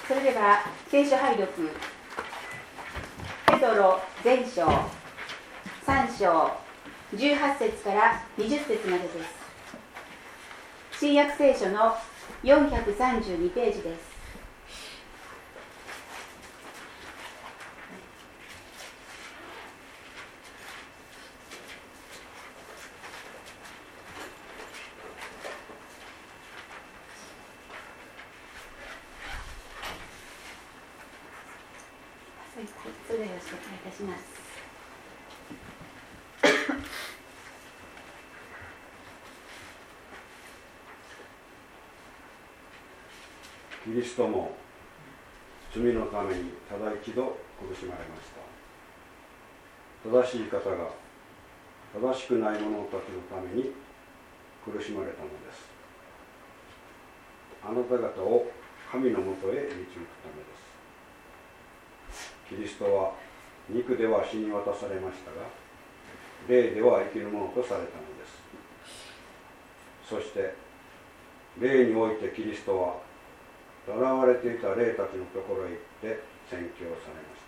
それでは聖書拝読、ペトロ前書3章18節から20節までです。新約聖書の432ページです。それではよろしくお願いいたします。 キリストも罪のためにただ一度苦しまれました。正しい方が正しくない者たちのために苦しまれたのです。あなた方を神のもとへ導くためです。キリストは肉では死に渡されましたが、霊では生きるものとされたのです。そして霊においてキリストは囚われていた霊たちのところへ行って宣教されました。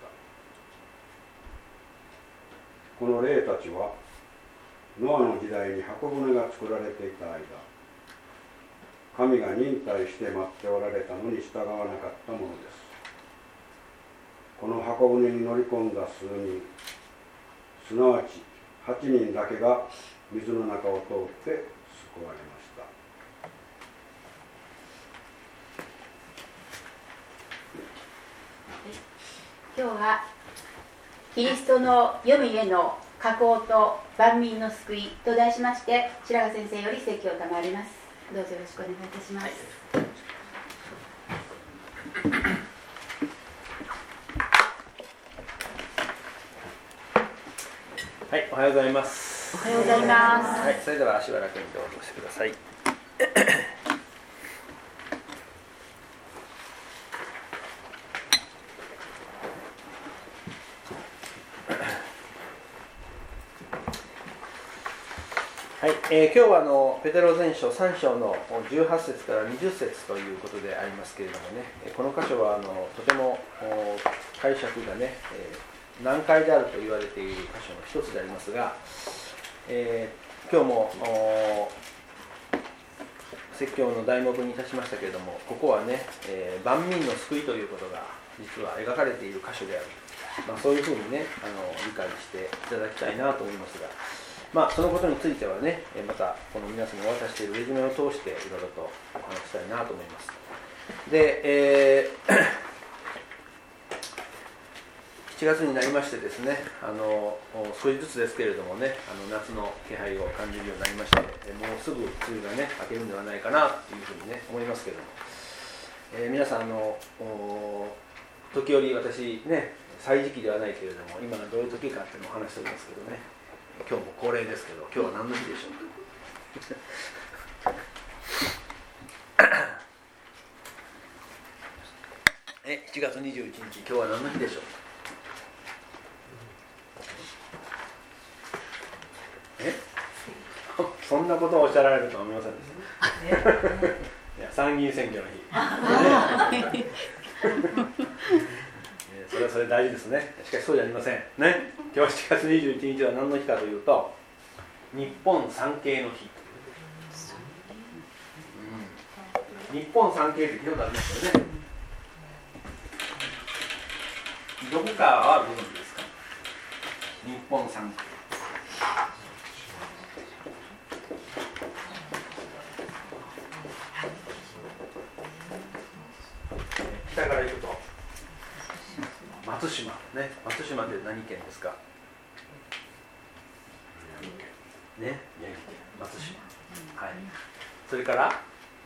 この霊たちはノアの時代に箱舟が作られていた間、神が忍耐して待っておられたのに従わなかったものです。この箱舟に乗り込んだ数人、すなわち8人だけが水の中を通って救われました。 今日はキリストの黄泉への下降と万民の救いと題しまして、白髪先生より説教を賜ります。どうぞよろしくお願いいたします。 はい、おはようございます。 おはようございます。 はい、それではしばらくにどうぞしてください。はい、今日はペテロ前書3章の18節から20節ということでありますけれどもね、この箇所はとても解釈がね、難解であると言われている箇所の一つでありますが、今日も説教の題目にいたしましたけれども、ここはね、万民の救いということが実は描かれている箇所である、そういうふうにね理解していただきたいなと思いますが、そのことについてはね、またこの皆さんが渡しているレジュメを通していろいろとお話ししたいなと思います。で、7月になりましてですね、少しずつですけれどもね、夏の気配を感じるようになりまして、もうすぐ梅雨がね明けるんではないかなというふうにね思いますけれども、皆さん時折私ね、歳時期ではないけれども今がどういう時かっていうのをお話しておりますけどね、今日も恒例ですけど、今日は何の日でしょうか。7月21日、今日は何の日でしょう。そんなことをおっしゃられるとは思いませんでした。いや、参議院選挙の日。それはそれ大事ですね。しかしそうじゃありませんね。今日7月21日は何の日かというと、日本三景の日。日本三景って聞いたことありますよね。どこかはご存知ですか。日本三景。北から行くと松島ね。松島って何県ですか。ね、松島。はい。それから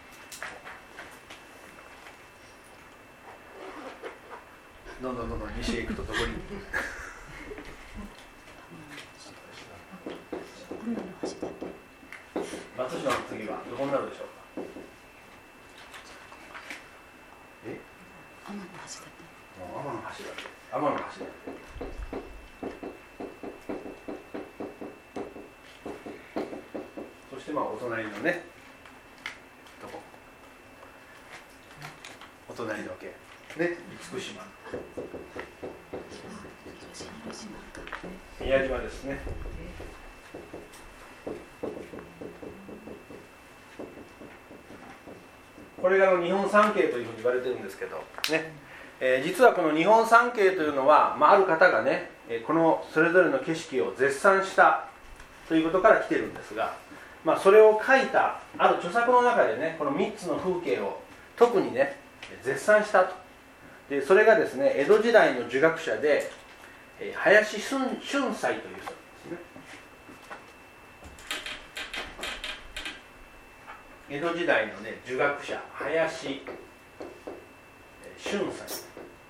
どんどん西へ行くとどこに松島の次はどこになるでしょうか。 天橋立。 天橋立。そしてお隣のね、お隣の県ね、厳島、宮島ですね。これが日本三景というふうに言われてるんですけどね、実はこの日本三景というのは、ある方がね、このそれぞれの景色を絶賛したということから来てるんですが、それを書いたある著作の中でね、この3つの風景を特にね絶賛したと。でそれがですね、江戸時代の儒学者で林俊斎という人ですね。江戸時代のね儒学者林俊斎、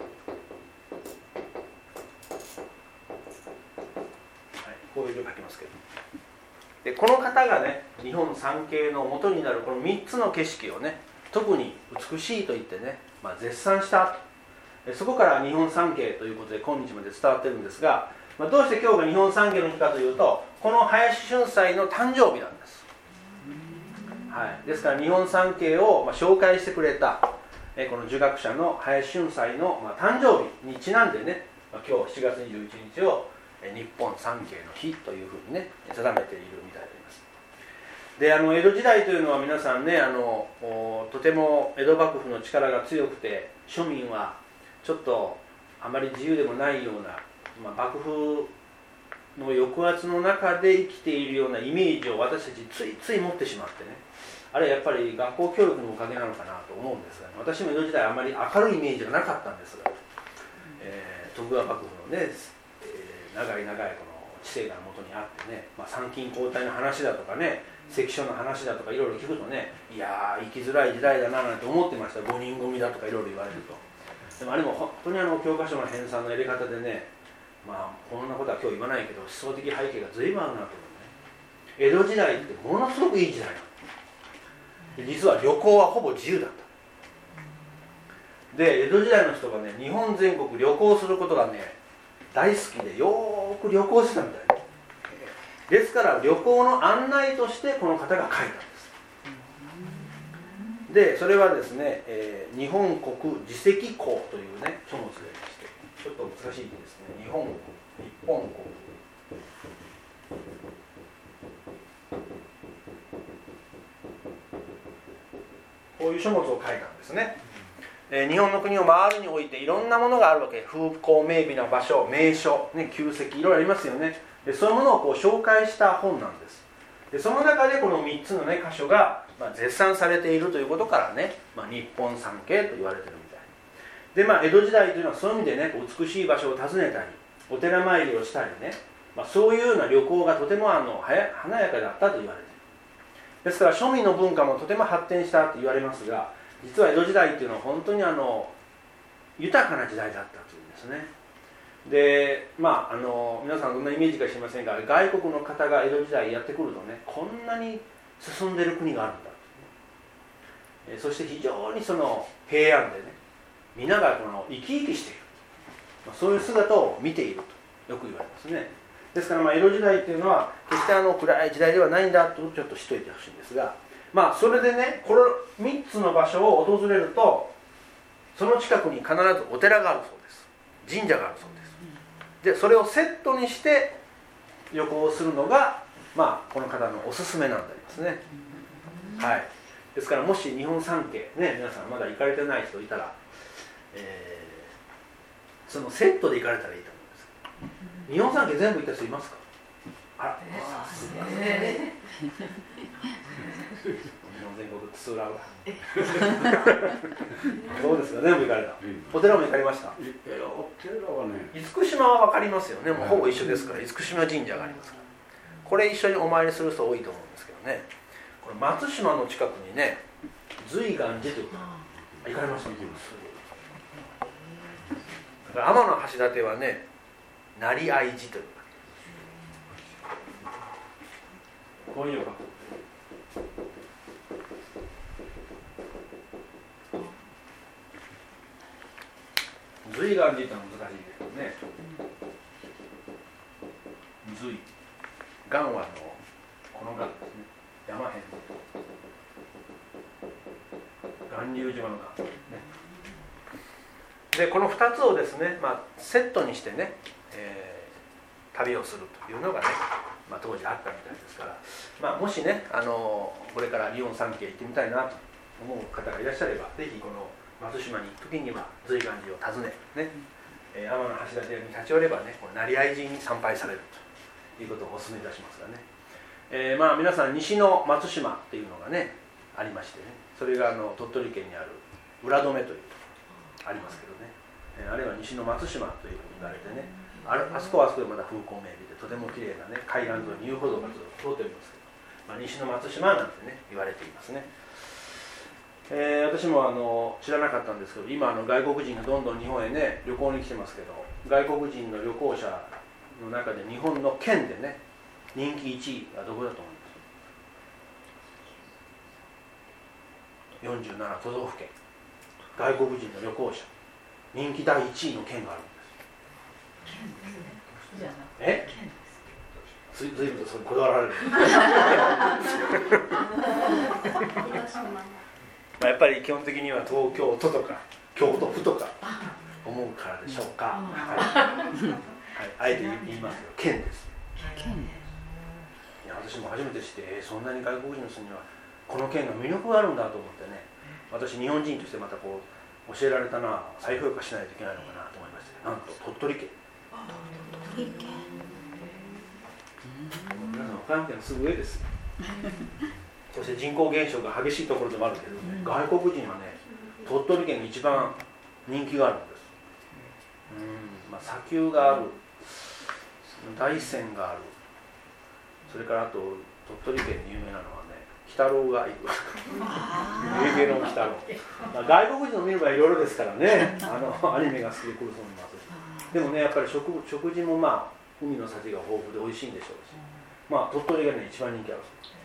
こういう字を書きますけど、でこの方がね日本三景の元になるこの3つの景色をね特に美しいと言ってね、絶賛したと。そこから日本三景ということで今日まで伝わってるんですが、どうして今日が日本三景の日かというと、この林俊斎の誕生日なんです。ですから日本三景を紹介してくれたこの儒学者の林俊斎の誕生日にちなんでね、今日7月21日を日本三景の日というふうにね定めているみたいであります。で江戸時代というのは皆さんねとても江戸幕府の力が強くて、庶民はちょっとあまり自由でもないような、幕府の抑圧の中で生きているようなイメージを私たちついつい持ってしまってね、あれはやっぱり学校教育のおかげなのかなと思うんですが、私も江戸時代あまり明るいイメージがなかったんですが、徳川幕府のね、長いこの治世が元にあってね、参勤交代の話だとかね、関所の話だとかいろいろ聞くとね、いやー生きづらい時代だななんて思ってました。5人組だとかいろいろ言われると。でもあれも本当に教科書の編纂のやり方でね、こんなことは今日言わないけど思想的背景が随分あるなと思うね。江戸時代ってものすごくいい時代なの。実は旅行はほぼ自由だった。で江戸時代の人がね日本全国旅行することがね大好きで、よーく旅行してたみたいね。ですから旅行の案内としてこの方が書いたんです。でそれはですね、日本国自責項というね書物でして、ちょっと難しいですね。日本国、こういう書物を書いたんですね。日本の国を回るにおいていろんなものがあるわけ。風光明媚な場所、名所、旧跡、いろいろありますよね。でそういうものを紹介した本なんです。でその中でこの3つの、箇所が、絶賛されているということからね、日本三景と言われているみたいで、江戸時代というのはそういう意味でね美しい場所を訪ねたりお寺参りをしたりね、そういうような旅行がとても華やかだったと言われている。ですから庶民の文化もとても発展したと言われますが、実は江戸時代というのは本当に豊かな時代だったというんですね。で皆さんどんなイメージか知りませんが、外国の方が江戸時代やってくるとね、こんなに進んでいる国があるんだと、そして非常にその平安でね皆が生き生きしている、そういう姿を見ているとよく言われますね。ですから江戸時代というのは決して暗い時代ではないんだとちょっと知っておいてほしいんですが、それでねこの3つの場所を訪れるとその近くに必ずお寺があるそうです。神社があるそうです。でそれをセットにして旅行するのが、この方のおすすめなんでありますね。ですからもし日本三景ね、皆さんまだ行かれてない人いたら、そのセットで行かれたらいいと思います。日本三景全部行った人いますか？あら、日本全国津々浦々どうですか？全部行かれた。お寺も行かれました？ お寺はね、 厳島は分かりますよね。もうほぼ一緒ですから。厳島神社がありますから、これ一緒にお参りする人多いと思うんですけどね。これ松島の近くにね瑞岩寺という行かれました？天橋立はね成合寺というこういうのが瑞岩寺ってのは難しいですけどね。瑞岩はこの岩ですね。山辺巌流島の岩ですね。 でこの2つをですね、セットにしてね、旅をするというのがね、当時あったみたいですから、もしねこれからリヨン三景行ってみたいなと思う方がいらっしゃれば、ぜひこの松島に行く時には随願寺を訪ねね、天橋立に立ち寄ればね、この成合寺に参拝されるということをお勧めいたしますがね、皆さん西の松島っていうのがねありましてね、それが鳥取県にある浦留というところありますけどね、あれは西の松島というふうに言われてね、あそこはあそこでまだ風光明媚でとてもきれいなね海岸沿いに遊歩道がずっと通っておりますけど、西の松島なんてね言われていますね。私も知らなかったんですけど、今外国人がどんどん日本へね旅行に来てますけど、外国人の旅行者の中で日本の県でね人気1位はどこだと思います？47都道府県、外国人の旅行者人気第1位の県があるんです。ずいぶんとそれにこだわられるやっぱり基本的には東京都とか京都府とか思うからでしょうか。あえて言いますけど県です。いや私も初めて知って、そんなに外国人の人にはこの県の魅力があるんだと思ってね、私日本人としてまたこう教えられたな、再評価しないといけないのかなと思いまして、なんと鳥取県。鳥取県。皆さん岡山県のすぐ上ですよ。そして人口減少が激しいところでもあるけどね、外国人はね鳥取県に一番人気があるんです。砂丘がある、大山がある、それからあと鳥取県に有名なのはね鬼太郎がいるゲゲゲの鬼太郎、外国人の見る場合いろいろですからね、アニメが好きで来る人もいますし、でもねやっぱり食事も海の幸が豊富で美味しいんでしょうし、鳥取がね一番人気ある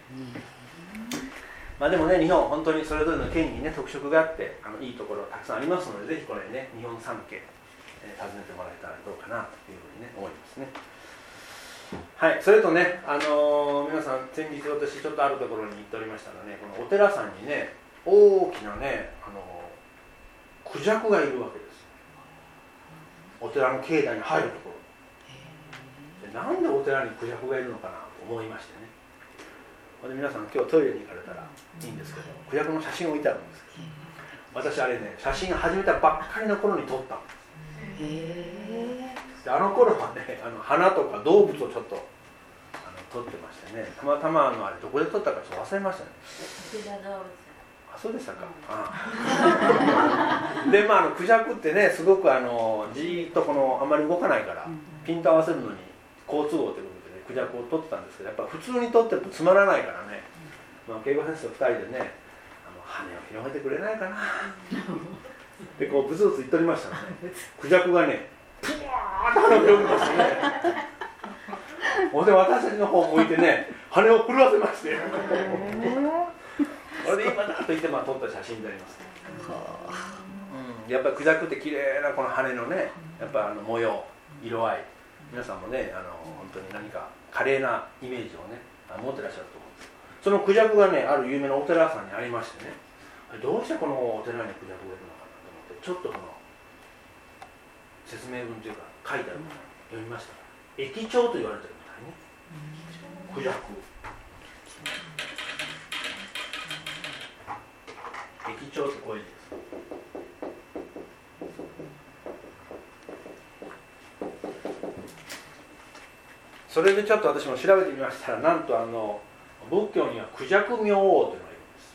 そうです。でもね日本本当にそれぞれの県にね特色があっていいところたくさんありますので、ぜひこれね日本三景訪ねてもらえたらどうかなというふうにね思いますね。はい、それとね、皆さん先日私ちょっとあるところに行っておりましたらね、このお寺さんにね大きなねクジャクがいるわけです。お寺の境内に入るところで、なんでお寺にクジャクがいるのかなと思いましてね、で皆さん今日トイレに行かれたらいいんですけど、クジャクの写真を置いてあるんですけど、私あれね写真始めたばっかりの頃に撮ったんです。で頃はね花とか動物をちょっと撮ってましてね、たまたまあれどこで撮ったかちょっと忘れましたね。あ、そうでしたか。でクジャクってねすごくじーっとあんまり動かないからピント合わせるのに好都合ということで、ね、クジャクを撮ってたんですけど、やっぱ普通に撮ってるとつまらないからね、慶吾先生と2人でね羽を広げてくれないかなでこうブツブツ言っておりましたらね、クジャクがねピワーッと羽を広げましてねほんで私たちの方を向いてね羽を震わせましてそれで今だと言って撮った写真になります、やっぱりクジャクって綺麗なこの羽のねやっぱ模様色合い、皆さんもね本当に何か華麗なイメージをね持ってらっしゃると思うんです。そのクジャクがねある有名なお寺さんにありましてね、どうしてこのお寺にクジャクがいるのかなと思って、ちょっと説明文というか書いてあるものを読みましたら、駅長と言われてるみたいね、クジャク。駅長ってこういう字です。それでちょっと私も調べてみましたら、なんと仏教にはクジャク明王というのがいるんです。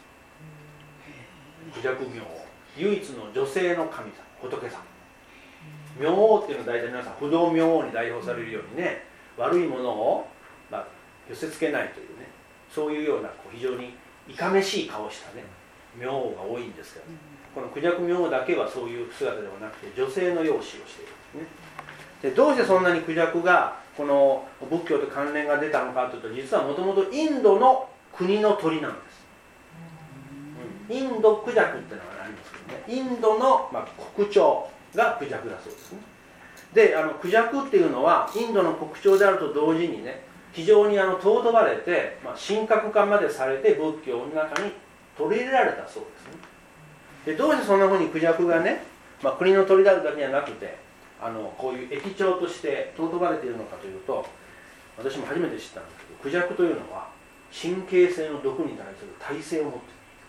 クジャク明王、唯一の女性の神様、仏様。明王っていうのは大体皆さん不動明王に代表されるようにね、悪いものを寄せつけないというね、そういうような非常にいかめしい顔をしたね明王が多いんですけど、このクジャク明王だけはそういう姿ではなくて女性の容姿をしているんですね。でどうしてそんなにクジャクがこの仏教と関連が出たのかというと、実はもともとインドの国の鳥なんです。インドクジャクっていうのがありますけどね、インドの国鳥がクジャクだそうですね。でクジャクっていうのはインドの国鳥であると同時にね、非常に尊ばれて、神格化までされて仏教の中に取り入れられたそうですね。でどうしてそんなふうにクジャクがね国の鳥であるだけじゃなくてこういう駅長として尊ばれているのかというと、私も初めて知ったんですけど、クジャクというのは神経性の毒に対する耐性を持っている。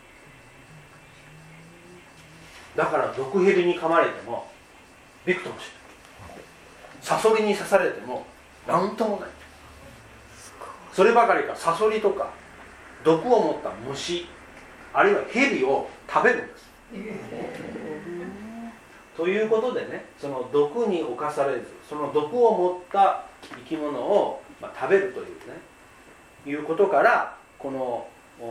だから毒蛇に噛まれてもびくともしない、サソリに刺されても何ともない。そればかりか、サソリとか毒を持った虫、あるいは蛇を食べるんです。ということでね、その毒に侵されず、その毒を持った生き物を、食べるというね、いうことから、この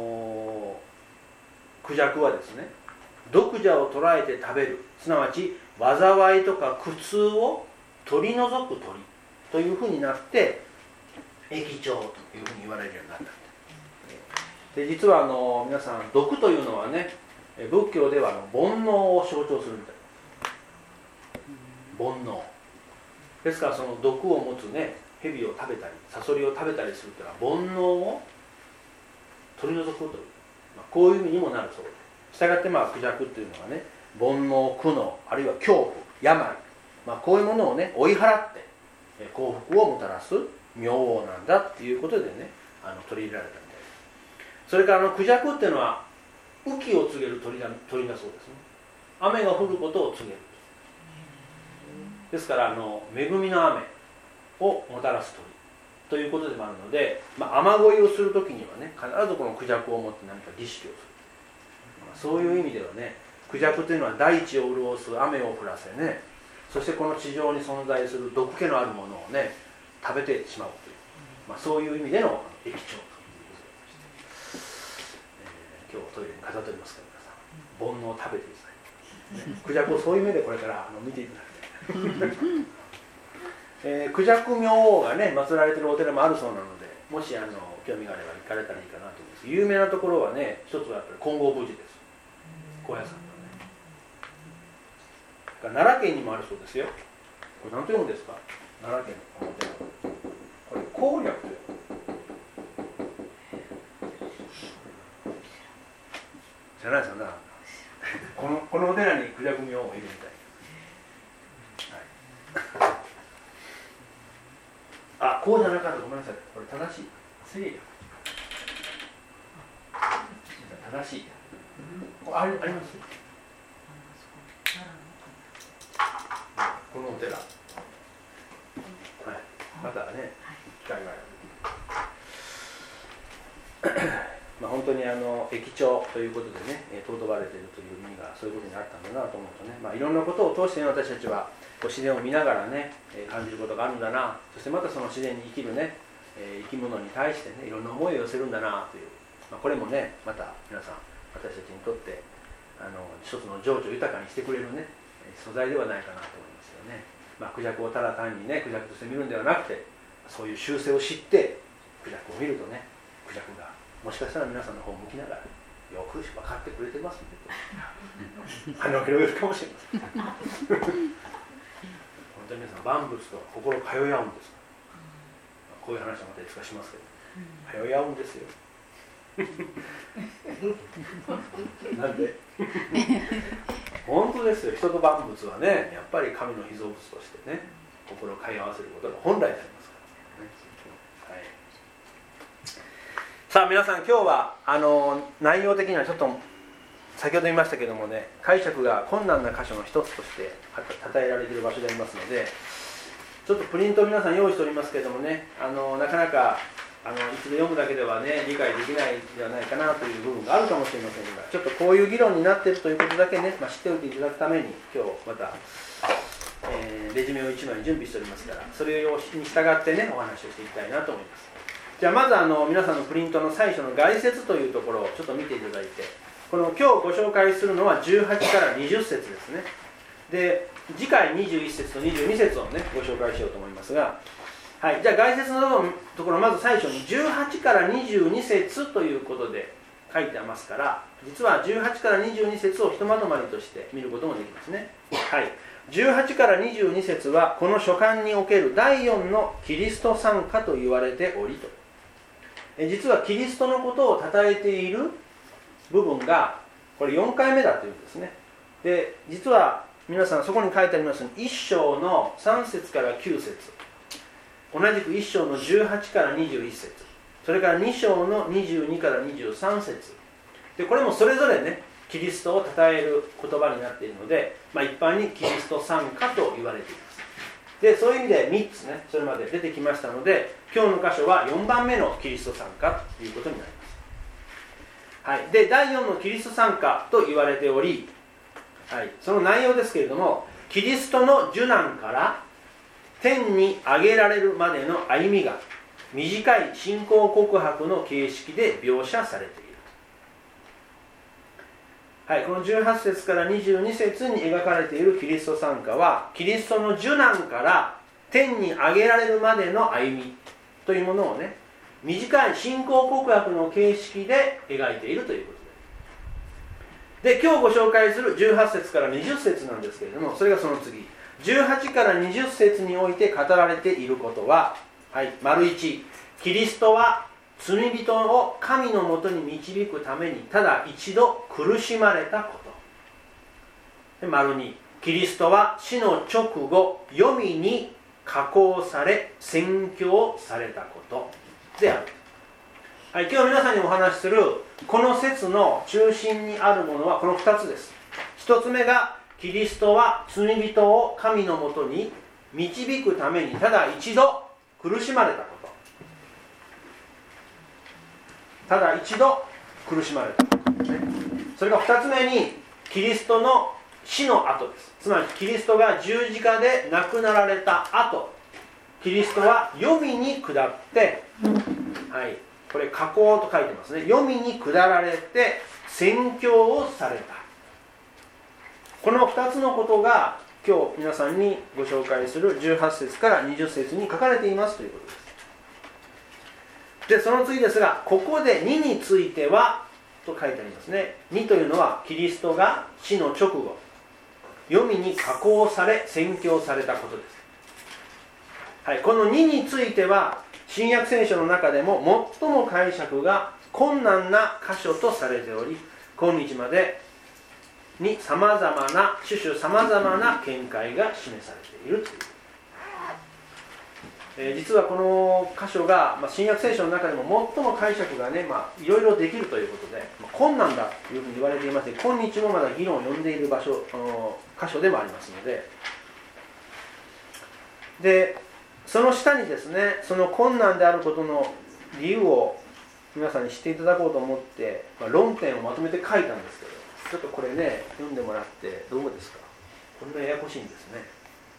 クジャクはですね、毒蛇を捕らえて食べる、すなわち災いとか苦痛を取り除く鳥というふうになって駅長というふうに言われるようになった。で、実は皆さん、毒というのはね、仏教では煩悩を象徴するみたい。煩悩ですから、その毒を持つね、蛇を食べたりサソリを食べたりするというのは煩悩を取り除くという、こういう意味にもなるそうで、したがってクジャクっていうのはね、煩悩、苦悩、あるいは恐怖、病、こういうものをね追い払って幸福をもたらす明王なんだっていうことでね、取り入れられたみたいです。それからクジャクっていうのは雨季を告げる鳥だそうですね。雨が降ることを告げる。ですから恵みの雨をもたらす鳥ということでもあるので、雨乞いをするときにはね、必ずこのクジャクを持って何か儀式をする。そういう意味ではね、クジャクというのは大地を潤す雨を降らせね、そしてこの地上に存在する毒気のあるものをね食べてしまうという、そういう意味での駅長ということで、今日トイレに飾っておりますから皆さん、煩悩を食べていただいて、クジャクをそういう目でこれから見ていただきたい。クジャク明王がね祀られているお寺もあるそうなので、もし興味があれば行かれたらいいかなと思います。有名なところはね、一つはやっぱり金剛無寺です。高野山のね、奈良県にもあるそうですよ。これ何と読むんですか？奈良県のこの寺、これ攻略という、知らないですよね。このお寺にクジャク明王がいるみたい。こうじゃなかった、ごめんなさい、これ正しい、正しい、あります。このお寺、またね機会がある。本当に駅長ということでね尊ばれているという意味がそういうことになったんだなと思うとね、いろんなことを通して私たちは自然を見ながらね感じることがあるんだな、そしてまたその自然に生きるね生き物に対してねいろんな思いを寄せるんだなという、これもねまた皆さん私たちにとって一つの情緒豊かにしてくれるね素材ではないかなと思いますよね。クジャクをただ単にねクジャクとして見るんではなくて、そういう習性を知ってクジャクを見るとね、クジャクがもしかしたら皆さんの方を向きながらよく分かってくれてますねと羽を広げるかもしれません。本当に皆さん万物と心通い合うんです。こういう話はまたいつかしますけど、通い合うんですよ。なんで本当ですよ。人と万物はねやっぱり神の被造物としてね心を通い合わせることが本来でありますからね。さあ皆さん、今日は内容的にはちょっと先ほど言いましたけどもね、解釈が困難な箇所の一つとして称えられている場所でありますので、ちょっとプリントを皆さん用意しておりますけどもね、なかなか一度読むだけではね理解できないんではないかなという部分があるかもしれませんが、ちょっとこういう議論になっているということだけね、知っておいていただくために今日また、レジュメを1枚準備しておりますから、それに従ってねお話をしていきたいなと思います。じゃあまず皆さんのプリントの最初の概説というところをちょっと見ていただいて、この今日ご紹介するのは18から20節ですね。で次回21節と22節をねご紹介しようと思いますが、はい、じゃあ概説のところ、まず最初に18から22節ということで書いてありますから、実は18から22節をひとまとまりとして見ることもできますね。はい、18から22節はこの書簡における第4のキリスト賛歌と言われておりと、実はキリストのことを称えている部分がこれ4回目だというんですね。で実は皆さんそこに書いてありますように1章の3節から9節、同じく1章の18から21節、それから2章の22から23節で、これもそれぞれねキリストを称える言葉になっているので、一般にキリスト賛歌と言われています。でそういう意味で3つねそれまで出てきましたので、今日の箇所は4番目のキリスト賛歌ということになります。はい、で第4のキリスト賛歌と言われており、はい、その内容ですけれども、キリストの受難から天に上げられるまでの歩みが短い信仰告白の形式で描写されている。はい、この18節から22節に描かれているキリスト賛歌は、キリストの受難から天に上げられるまでの歩みというものをね、短い信仰告白の形式で描いているということで、今日ご紹介する18節から20節なんですけれども、それがその次、18から20節において語られていることは、はい、丸1、キリストは罪人を神のもとに導くためにただ一度苦しまれたこと。で丸2、キリストは死の直後黄泉に加工され宣教されたことである。はい、今日皆さんにお話しするこの説の中心にあるものはこの2つです。1つ目がキリストは罪人を神のもとに導くためにただ一度苦しまれたこと。ただ一度苦しまれたこと、ね、それが2つ目にキリストの死の後です。つまりキリストが十字架で亡くなられた後、キリストは黄泉に下って、はい、これ加工と書いてますね。黄泉に下られて宣教をされた。この2つのことが今日皆さんにご紹介する18節から20節に書かれていますということです。でその次ですが、ここで2についてはと書いてありますね。2というのはキリストが死の直後黄泉に加工され宣教されたことです。はい、この2については新約聖書の中でも最も解釈が困難な箇所とされており、今日までに主々さまざまな見解が示されているという。実はこの箇所が、新約聖書の中でも最も解釈がね、いろいろできるということで、困難だというふうに言われていまして、今日もまだ議論を呼んでいる箇所でもありますので、その下にですね、その困難であることの理由を皆さんに知っていただこうと思って、論点をまとめて書いたんですけど、ちょっとこれね、読んでもらってどうですか？これがややこしいんですね。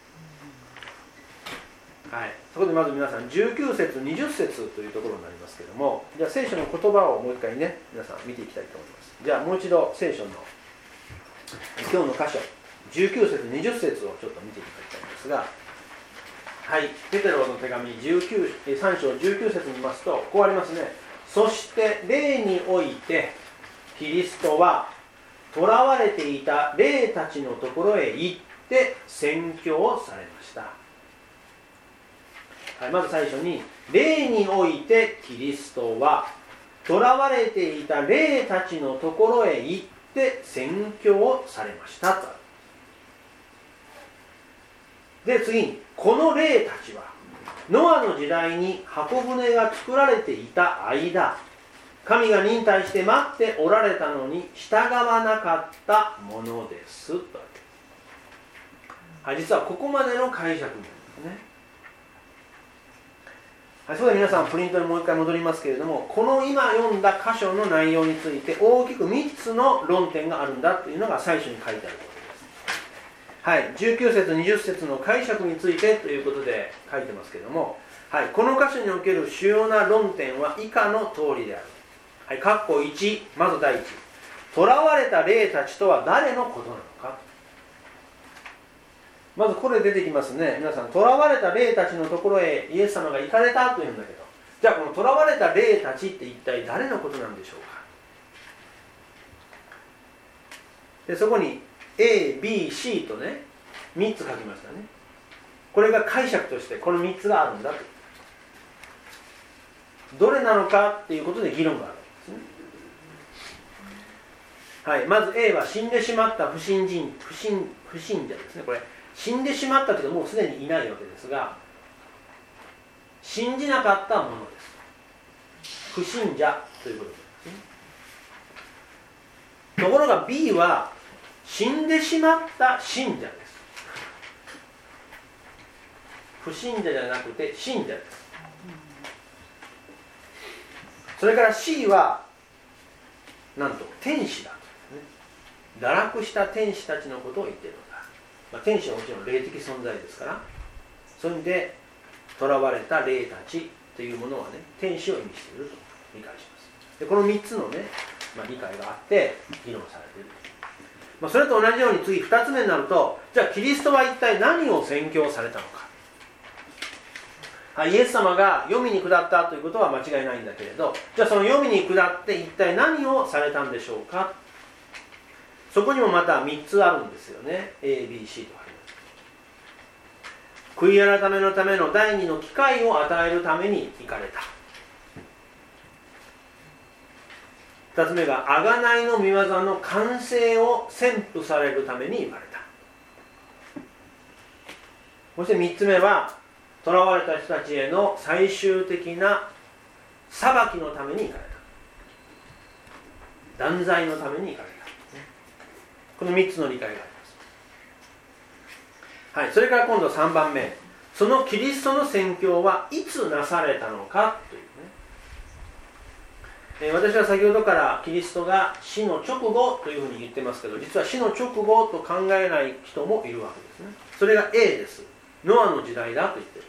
はい、そこでまず皆さん19節20節というところになりますけども、じゃあ聖書の言葉をもう一回ね皆さん見ていきたいと思います。じゃあもう一度聖書の今日の箇所19節20節をちょっと見ていただきたいんですが、はい、ペテロの手紙3章19節に見ますとこうありますね。そして霊においてキリストは囚われていた霊たちのところへ行って宣教をされました。はい、まず最初に霊においてキリストは囚われていた霊たちのところへ行って宣教をされましたと。で次にこの霊たちはノアの時代に箱舟が作られていた間、神が忍耐して待っておられたのに従わなかったものですと。はい、実はここまでの解釈なんですね。はい、そこで皆さんプリントにもう一回戻りますけれども、この今読んだ箇所の内容について大きく3つの論点があるんだというのが最初に書いてあることです。はい、19節20節の解釈についてということで書いてますけれども、はい、この箇所における主要な論点は以下の通りである。はい、括弧1、まず第一、囚われた霊たちとは誰のことなのか。まずこれ出てきますね。皆さん、囚われた霊たちのところへイエス様が行かれたというんだけど、じゃあこの囚われた霊たちって一体誰のことなんでしょうか。でそこに A、B、C とね3つ書きましたね。これが解釈としてこの3つがあるんだと。どれなのかっていうことで議論があるんですね。 はい、まず A は死んでしまった不信者ですね。これ死んでしまったというかもうすでにいないわけですが、信じなかったものです。不信者ということですね。ところが B は死んでしまった信者です。不信者じゃなくて信者です。それから C はなんと天使だと、堕落した天使たちのことを言っているのだ。天使はもちろん霊的存在ですから、そういう意味で囚われた霊たちというものはね、天使を意味していると理解します。でこの3つのね、理解があって議論されている。それと同じように次2つ目になると、じゃあキリストは一体何を宣教されたのか。イエス様が黄泉に下ったということは間違いないんだけれど、じゃあその黄泉に下って一体何をされたんでしょうか。そこにもまた3つあるんですよね。 A、B、C とあります。悔い改めのための第二の機会を与えるために行かれた。2つ目が贖いの御業の完成を宣布されるために行かれた。そして3つ目は囚われた人たちへの最終的な裁きのために行かれた。断罪のために行かれた。この3つの理解があります。はい、それから今度3番目、そのキリストの宣教はいつなされたのかというね。私は先ほどからキリストが死の直後というふうに言ってますけど、実は死の直後と考えない人もいるわけですね。それが A です。ノアの時代だと言ってる。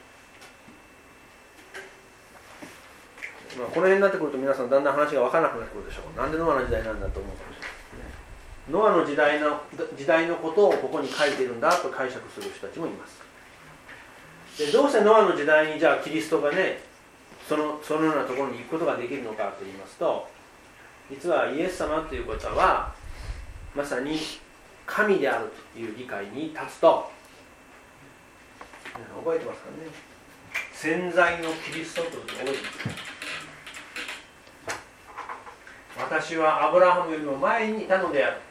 この辺になってくると皆さんだんだん話が分からなくなってくるでしょう。なんでノアの時代なんだと思うかもしれない。ノアの時代のことをここに書いているんだと解釈する人たちもいます。でどうしてノアの時代にじゃあキリストがねそのようなところに行くことができるのかと言いますと、実はイエス様ということはまさに神であるという理解に立つと、覚えてますかね。潜在のキリストということを覚えてます。私はアブラハムよりも前にいたのである。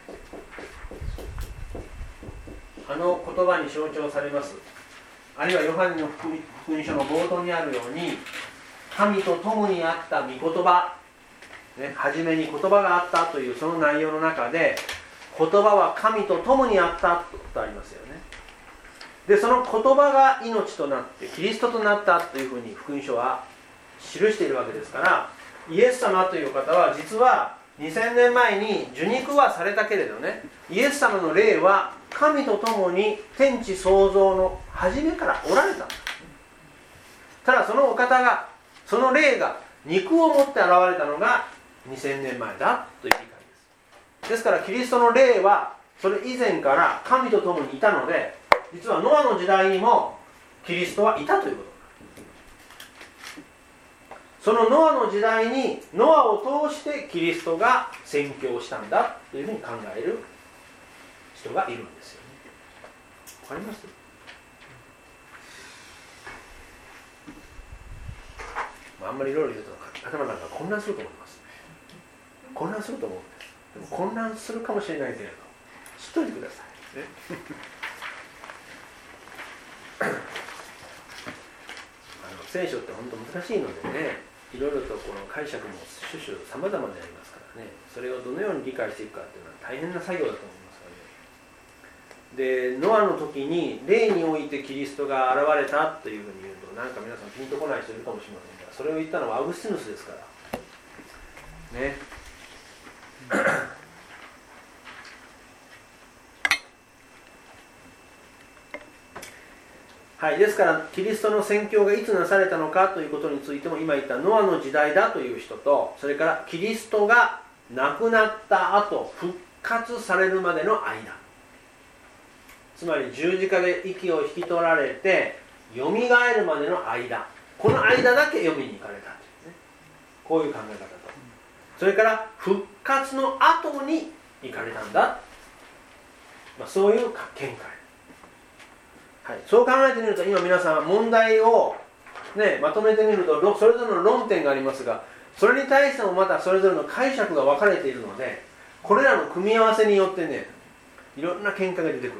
あの言葉に象徴されます。あるいはヨハネの福音書の冒頭にあるように、神と共にあった御言葉、初めに言葉があったというその内容の中で、言葉は神と共にあったとありますよね。でその言葉が命となってキリストとなったというふうに福音書は記しているわけですから、イエス様という方は実は2000年前に受肉はされたけれどね、イエス様の霊は神と共に天地創造の初めからおられた。ただそのお方が、その霊が肉を持って現れたのが2000年前だという理解です。ですからキリストの霊はそれ以前から神と共にいたので、実はノアの時代にもキリストはいたということ。そのノアの時代にノアを通してキリストが宣教したんだというふうに考える人がいるんですよね。わかります？あんまりいろいろ言うと頭なんか混乱すると思います。混乱すると思うんです。でも混乱するかもしれないけれど知っといてくださいね。聖書って本当難しいのでね、いろいろとこの解釈も種々様々でありますからね、それをどのように理解していくかっていうのは大変な作業だと思いますからね。でノアの時に霊においてキリストが現れたというふうに言うと、なんか皆さんピンとこない人いるかもしれませんが、それを言ったのはアウグスティヌスですからね。はい、ですからキリストの宣教がいつなされたのかということについても、今言ったノアの時代だという人と、それからキリストが亡くなった後復活されるまでの間、つまり十字架で息を引き取られてよみがえるまでの間、この間だけ読みに行かれたというね、こういう考え方と、それから復活の後に行かれたんだ、そういう見解。はい、そう考えてみると、今皆さん問題を、まとめてみるとそれぞれの論点がありますが、それに対してもまたそれぞれの解釈が分かれているので、 これらの組み合わせによってね、いろんな喧嘩が出てくるわけです。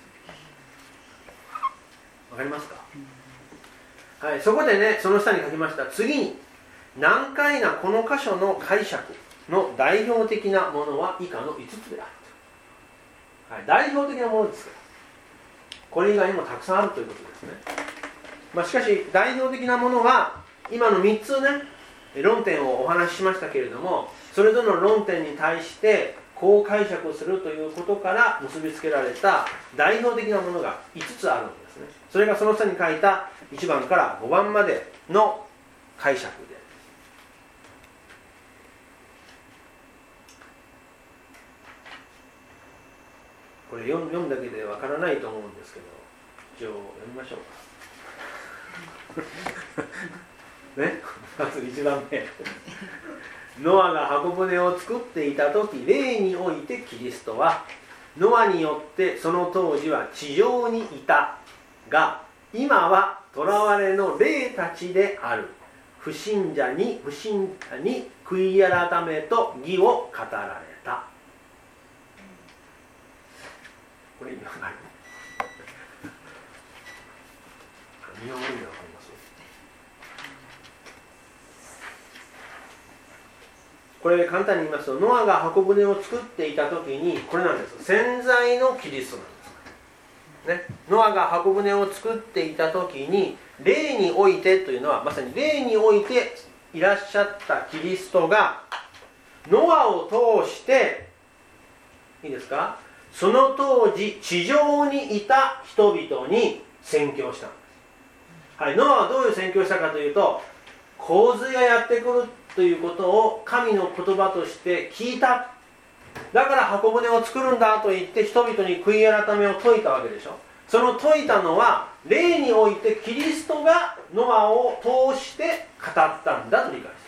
わかりますか？はい、そこでね、その下に書きました。次に、難解なこの箇所の解釈の代表的なものは以下の5つである。はい、代表的なものですから。これ以外にもたくさんあるということですね。しかし、代表的なものは、今の3つね、論点をお話ししましたけれども、それぞれの論点に対してこう解釈するということから結びつけられた代表的なものが5つあるんですね。それがその下に書いた1番から5番までの解釈で、これ読むだけでわからないと思うんですけど、一応読みましょうかね。まず1番目、ノアが箱舟を作っていた時、例においてキリストはノアによってその当時は地上にいたが、今は囚われの霊たちである不信者に悔い改めと義を語られた。これ意味わかる？日本語意味わかります？これ簡単に言いますと、ノアが箱舟を作っていた時に、これなんです。潜在のキリストなんです、ね、ノアが箱舟を作っていた時に、霊においてというのは、まさに霊においていらっしゃったキリストがノアを通して、いいですか、その当時地上にいた人々に宣教したんです。はい、ノアはどういう宣教したかというと、洪水がやってくるということを神の言葉として聞いた。だから箱舟を作るんだと言って人々に悔い改めを説いたわけでしょ。その説いたのは、霊においてキリストがノアを通して語ったんだと理解した。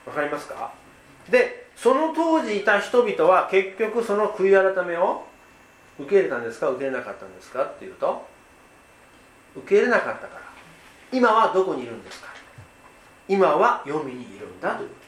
わかりますか？で、その当時いた人々は結局その悔い改めを受け入れたんですか、受け入れなかったんですかっていうと、受け入れなかったから。今はどこにいるんですか？今は黄泉にいるんだという。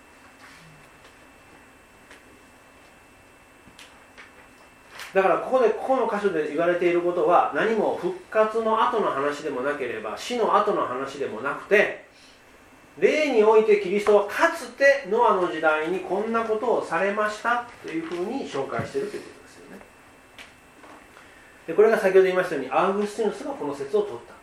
だからここの箇所で言われていることは、何も復活の後の話でもなければ死の後の話でもなくて、霊においてキリストはかつてノアの時代にこんなことをされましたというふうに紹介しているということですよね。でこれが先ほど言いましたように、アウグスティヌスがこの説を取ったんです。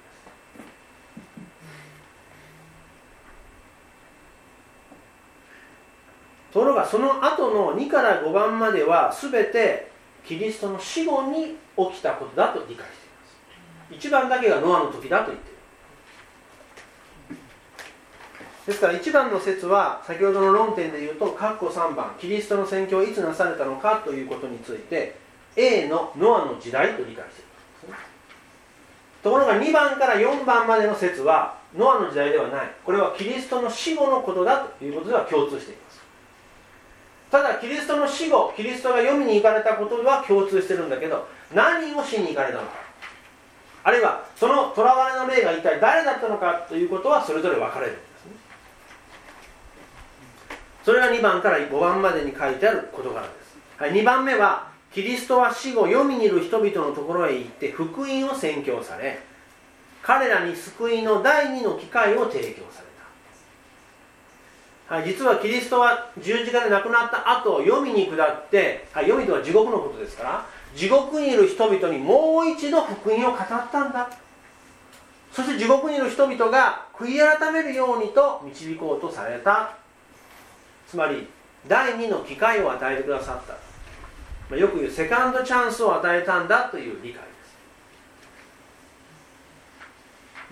ところがその後の2から5番までは全てキリストの死後に起きたことだと理解しています。1番だけがノアの時だと言っている。ですから1番の説は先ほどの論点で言うと括弧3番、キリストの宣教はいつなされたのかということについて A のノアの時代と理解しているんですね。ところが2番から4番までの説はノアの時代ではない。これはキリストの死後のことだということでは共通しています。ただキリストの死後、キリストが黄泉に行かれたことは共通してるんだけど、何をしに行かれたのか、あるいはその囚われの霊が一体誰だったのかということはそれぞれ分かれるんですね。それが2番から5番までに書いてある事柄です。はい、2番目は、キリストは死後黄泉にいる人々のところへ行って福音を宣教され、彼らに救いの第二の機会を提供された。はい、実はキリストは十字架で亡くなった後、黄泉に下って、はい、黄泉とは地獄のことですから、地獄にいる人々にもう一度福音を語ったんだ。そして地獄にいる人々が悔い改めるようにと導こうとされた。つまり第二の機会を与えてくださった、よく言うセカンドチャンスを与えたんだという理解です。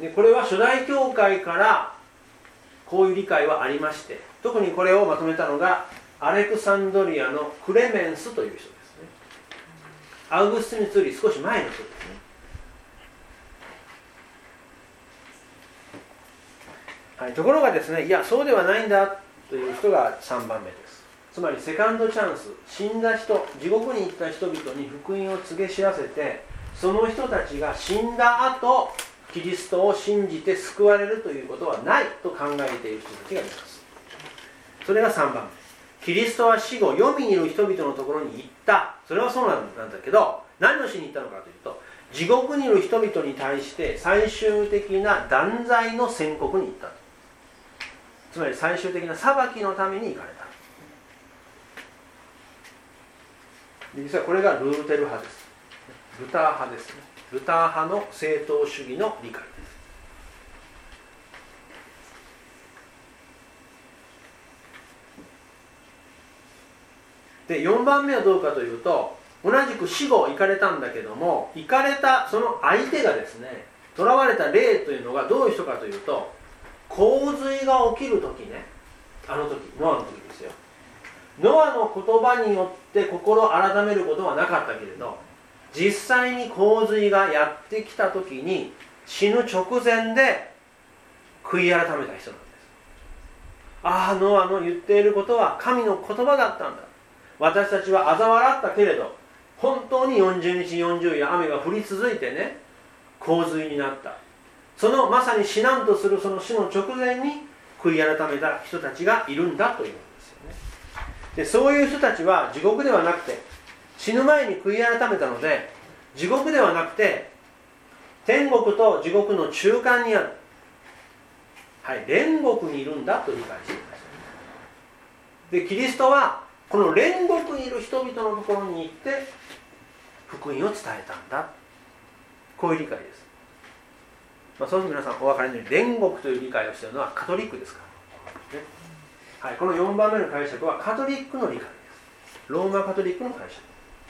でこれは初代教会からこういう理解はありまして、特にこれをまとめたのがアレクサンドリアのクレメンスという人ですね。アウグスティヌスより少し前の人ですね。はい、ところがですね、いやそうではないんだという人が3番目です。つまりセカンドチャンス、死んだ人、地獄に行った人々に福音を告げ知らせて、その人たちが死んだ後キリストを信じて救われるということはないと考えている人たちがいます。それが3番目。キリストは死後黄泉にいる人々のところに行った。それはそうなんだけど、何をしに行ったのかというと、地獄にいる人々に対して最終的な断罪の宣告に行ったと。つまり最終的な裁きのために行かれた。実はこれがルーテル派です。ルター派ですね。ルター派の正統主義の理解です。で、4番目はどうかというと、同じく死後行かれたんだけども、行かれたその相手がですね、囚われた霊というのがどういう人かというと、洪水が起きるときね、あの時、ノアの時ですよ。ノアの言葉によって心を改めることはなかったけれど、実際に洪水がやってきた時に死ぬ直前で悔い改めた人なんです。ああ、ノアの言っていることは神の言葉だったんだ。私たちは嘲笑ったけれど、本当に40日40夜雨が降り続いてね、洪水になった。そのまさに死なんとするその死の直前に悔い改めた人たちがいるんだというんですよね。で、そういう人たちは地獄ではなくて、死ぬ前に悔い改めたので、地獄ではなくて天国と地獄の中間にある、はい、煉獄にいるんだと理解していました。で、キリストはこの煉獄にいる人々のところに行って福音を伝えたんだ、こういう理解です。そうすると皆さんお分かりのように、煉獄という理解をしているのはカトリックですから、ね、はい、この4番目の解釈はカトリックの理解です。ローマカトリックの解釈。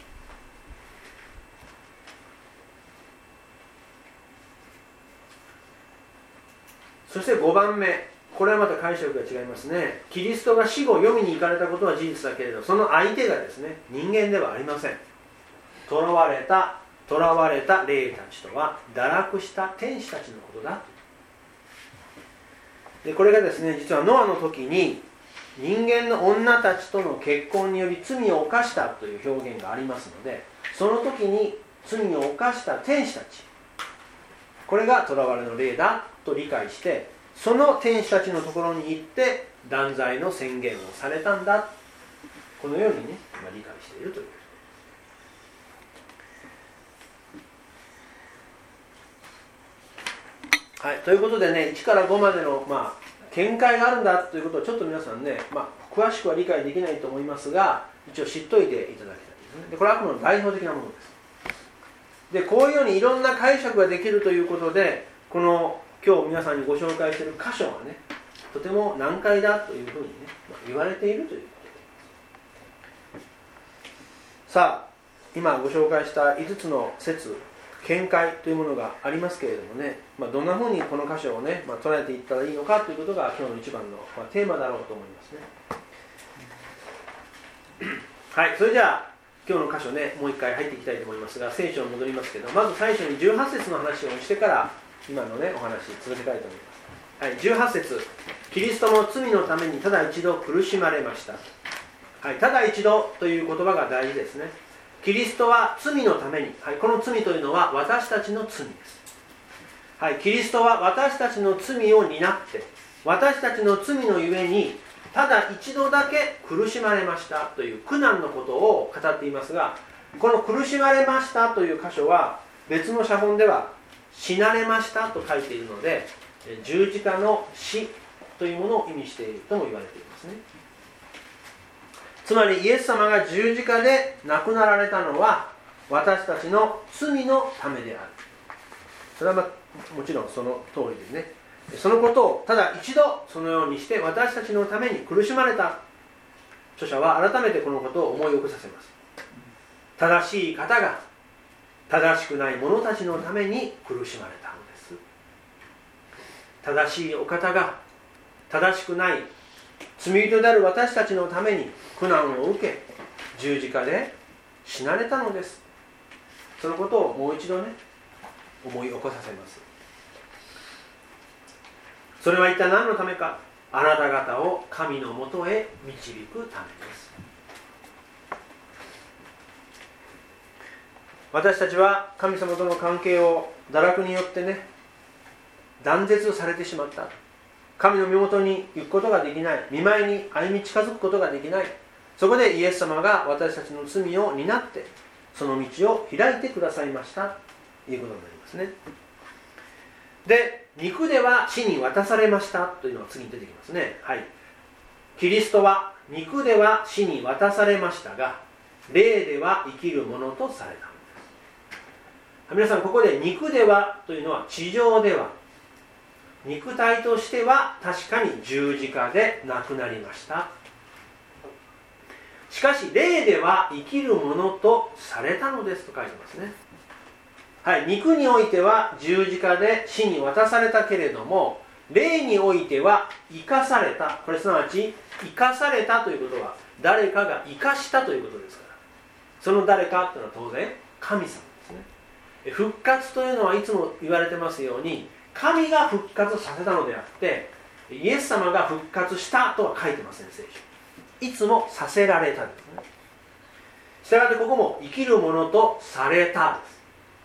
そして5番目、これはまた解釈が違いますね。キリストが死後黄泉に行かれたことは事実だけれど、その相手がですね、人間ではありません。囚われた霊たちとは堕落した天使たちのことだ。で、これがですね、実はノアの時に人間の女たちとの結婚により罪を犯したという表現がありますので、その時に罪を犯した天使たち、これが囚われの霊だと理解して、その天使たちのところに行って断罪の宣言をされたんだ、このようにね、理解しているという。はい、ということでね、1から5までの、見解があるんだということをちょっと皆さんね、詳しくは理解できないと思いますが、一応知っといていただきたいですね。で、これはあくまで代表的なものです。で、こういうようにいろんな解釈ができるということで、この今日皆さんにご紹介している箇所はね、とても難解だというふうにね、言われているということです。さあ、今ご紹介した5つの説、見解というものがありますけれどもね、どんなふうにこの箇所をね、捉えていったらいいのかということが今日の一番のテーマだろうと思いますね。はい、それじゃあ今日の箇所ね、もう一回入っていきたいと思いますが、聖書に戻りますけど、まず最初に18節の話をしてから今のね、お話続けたいと思います。はい、18節、キリストも罪のためにただ一度苦しまれました。はい、ただ一度という言葉が大事ですね。キリストは罪のために、はい、この罪というのは私たちの罪です。はい、キリストは私たちの罪を担って、私たちの罪のゆえにただ一度だけ苦しまれましたという苦難のことを語っていますが、この苦しまれましたという箇所は別の写本では死なれましたと書いているので、十字架の死というものを意味しているとも言われていますね。つまりイエス様が十字架で亡くなられたのは私たちの罪のためである。それはもちろんその通りでね、そのことをただ一度そのようにして私たちのために苦しまれた。著者は改めてこのことを思い起こさせます。正しい方が正しくない者たちのために苦しまれたのです。正しいお方が正しくない罪人である私たちのために苦難を受け、十字架で死なれたのです。そのことをもう一度ね、思い起こさせます。それは一体何のためか。あなた方を神のもとへ導くためです。私たちは神様との関係を堕落によってね、 断絶されてしまった。神の身元に行くことができない。御前に歩み近づくことができない。そこでイエス様が私たちの罪を担ってその道を開いてくださいましたということになりますね。で、肉では死に渡されましたというのが次に出てきますね。はい。キリストは肉では死に渡されましたが、霊では生きるものとされたのです。皆さん、ここで肉ではというのは地上では、肉体としては確かに十字架で亡くなりました。しかし霊では生きるものとされたのですと書いてますね。はい、肉においては十字架で死に渡されたけれども、霊においては生かされた。これすなわち生かされたということは誰かが生かしたということですから、その誰かというのは当然神様ですね。復活というのはいつも言われてますように、神が復活させたのであってイエス様が復活したとは書いてません。聖書いつもさせられたですね。したがってここも生きるものとされたです。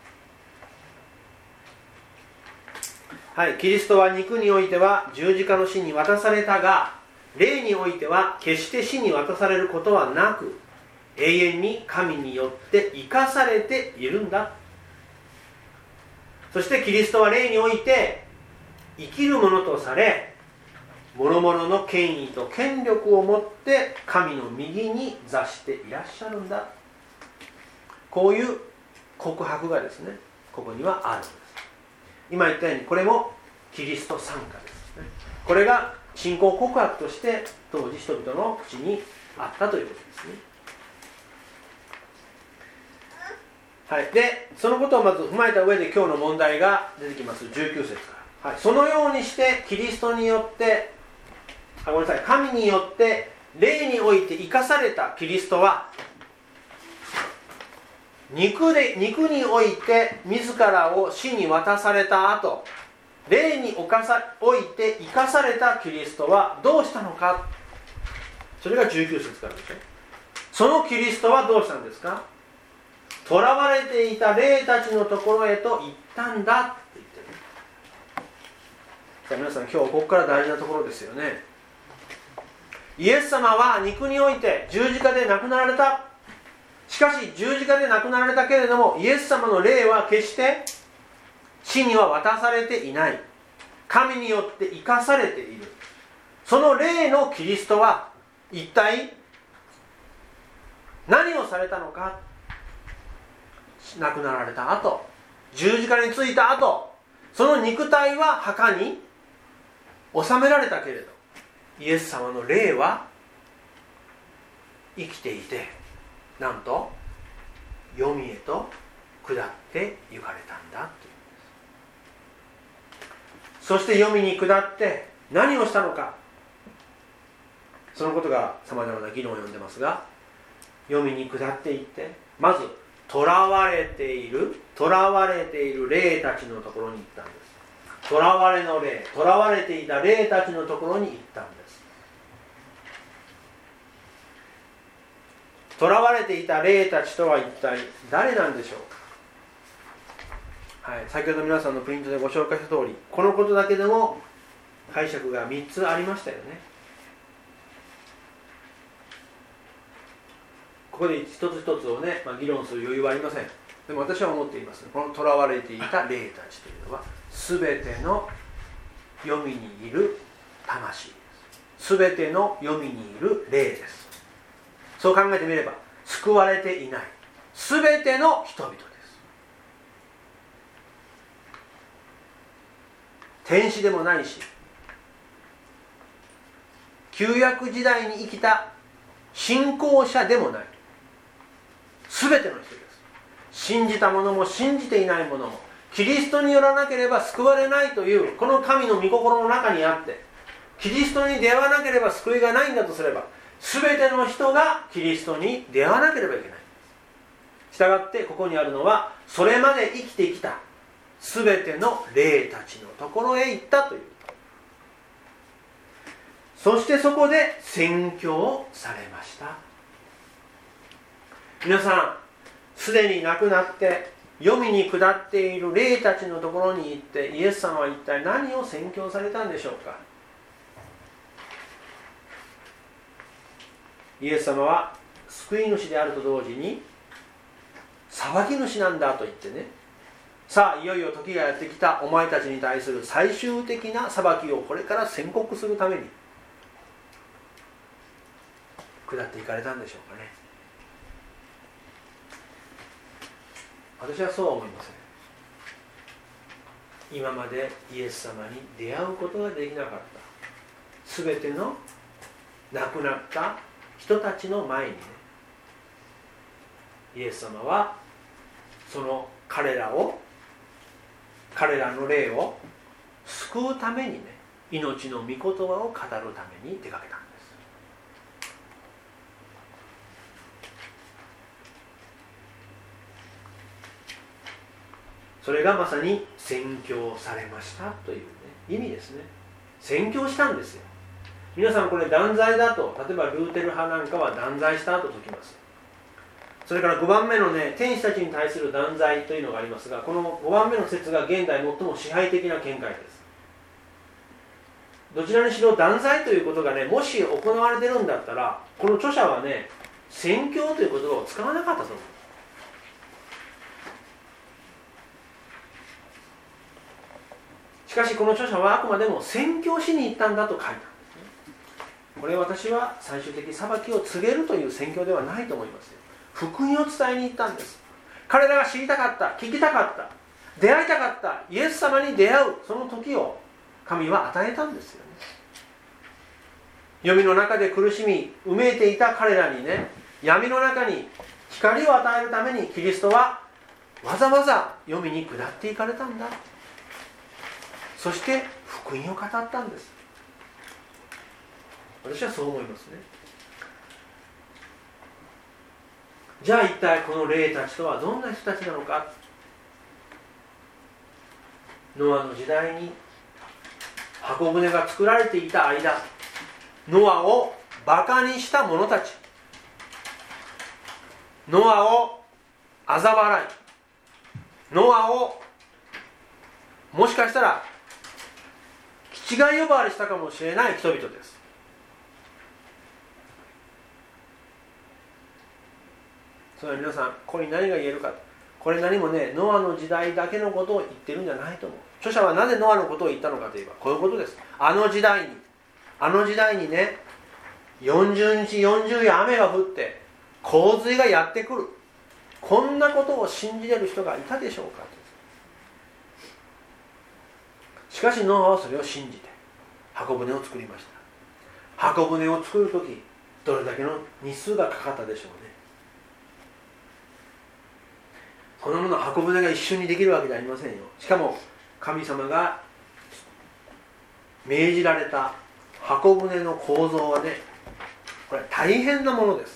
はい、キリストは肉においては十字架の死に渡されたが、霊においては決して死に渡されることはなく、永遠に神によって生かされているんだ。そしてキリストは霊において生きるものとされ、諸々の権威と権力を持って神の右に座していらっしゃるんだ。こういう告白がですね、ここにはあるんです。今言ったようにこれもキリスト賛歌ですね。これが信仰告白として当時人々の口にあったということですね。はい、でそのことをまず踏まえた上で今日の問題が出てきます。19節から、はい、そのようにしてキリストによって神によって霊において生かされたキリストは肉において自らを死に渡された後、霊において生かされたキリストはどうしたのか。それが19節からでしょ。そのキリストはどうしたんですか。囚われていた霊たちのところへと行ったんだって言ってる。さあ皆さん、今日ここから大事なところですよね。イエス様は肉において十字架で亡くなられた。しかし十字架で亡くなられたけれども、イエス様の霊は決して死には渡されていない。神によって生かされている。その霊のキリストは一体何をされたのか。亡くなられた後、十字架についた後、その肉体は墓に収められたけれど、イエス様の霊は生きていて、なんと黄泉へと下って行かれたんだというんです。そして黄泉に下って何をしたのか、そのことがさまざまな議論を呼んでますが、黄泉に下っていってまず囚われている霊たちのところに行ったんです。囚われていた霊たちのところに行ったんです。囚われていた霊たちとは一体誰なんでしょうか。はい、先ほど皆さんのプリントでご紹介した通り、このことだけでも解釈が3つありましたよね。ここで一つ一つをね、議論する余裕はありません。でも私は思っています。この囚われていた霊たちというのは全ての黄泉にいる魂です。全ての黄泉にいる霊です。そう考えてみれば救われていない全ての人々です。天使でもないし、旧約時代に生きた信仰者でもない、全ての人です。信じた者も信じていない者も、キリストによらなければ救われないというこの神の御心の中にあって、キリストに出会わなければ救いがないんだとすれば、全ての人がキリストに出会わなければいけない。したがってここにあるのは、それまで生きてきた全ての霊たちのところへ行ったという。そしてそこで宣教をされました。皆さん、すでに亡くなって黄泉に下っている霊たちのところに行って、イエス様は一体何を宣教されたんでしょうか。イエス様は救い主であると同時に裁き主なんだと言ってね、さあいよいよ時がやってきた、お前たちに対する最終的な裁きをこれから宣告するために下っていかれたんでしょうかね。私はそうは思いません。今までイエス様に出会うことができなかった全ての亡くなった人たちの前にね、イエス様はその彼らの霊を救うためにね、命の御言葉を語るために出かけたんです。それがまさに宣教されましたという、ね、意味ですね。宣教したんですよ。皆さんこれ断罪だと、例えばルーテル派なんかは断罪したと説きます。それから5番目のね、天使たちに対する断罪というのがありますが、この5番目の説が現代最も支配的な見解です。どちらにしろ断罪ということがね、もし行われてるんだったら、この著者はね、宣教という言葉を使わなかったと思う。しかしこの著者はあくまでも宣教しに行ったんだと書いたんですね。これ私は最終的裁きを告げるという宣教ではないと思いますよ。福音を伝えに行ったんです。彼らが知りたかった、聞きたかった、出会いたかったイエス様に出会うその時を神は与えたんですよね。黄泉の中で苦しみうめいていた彼らにね、闇の中に光を与えるためにキリストはわざわざ黄泉に下っていかれたんだ。そして福音を語ったんです。私はそう思いますね。じゃあ一体この霊たちとはどんな人たちなのか。ノアの時代に箱舟が作られていた間、ノアをバカにした者たち、ノアを嘲笑い、ノアをもしかしたら気違い呼ばわりしたかもしれない人々です。それは皆さん、これに何が言えるか。これ何もね、ノアの時代だけのことを言ってるんじゃないと思う。著者はなぜノアのことを言ったのかといえば、こういうことです。あの時代にね、40日40夜雨が降って洪水がやってくる、こんなことを信じれる人がいたでしょうかと。しかしノアはそれを信じて箱舟を作りました。箱舟を作るときどれだけの日数がかかったでしょうね。このもの箱舟が一緒にできるわけじゃありませんよ。しかも神様が命じられた箱舟の構造はね、これは大変なものです。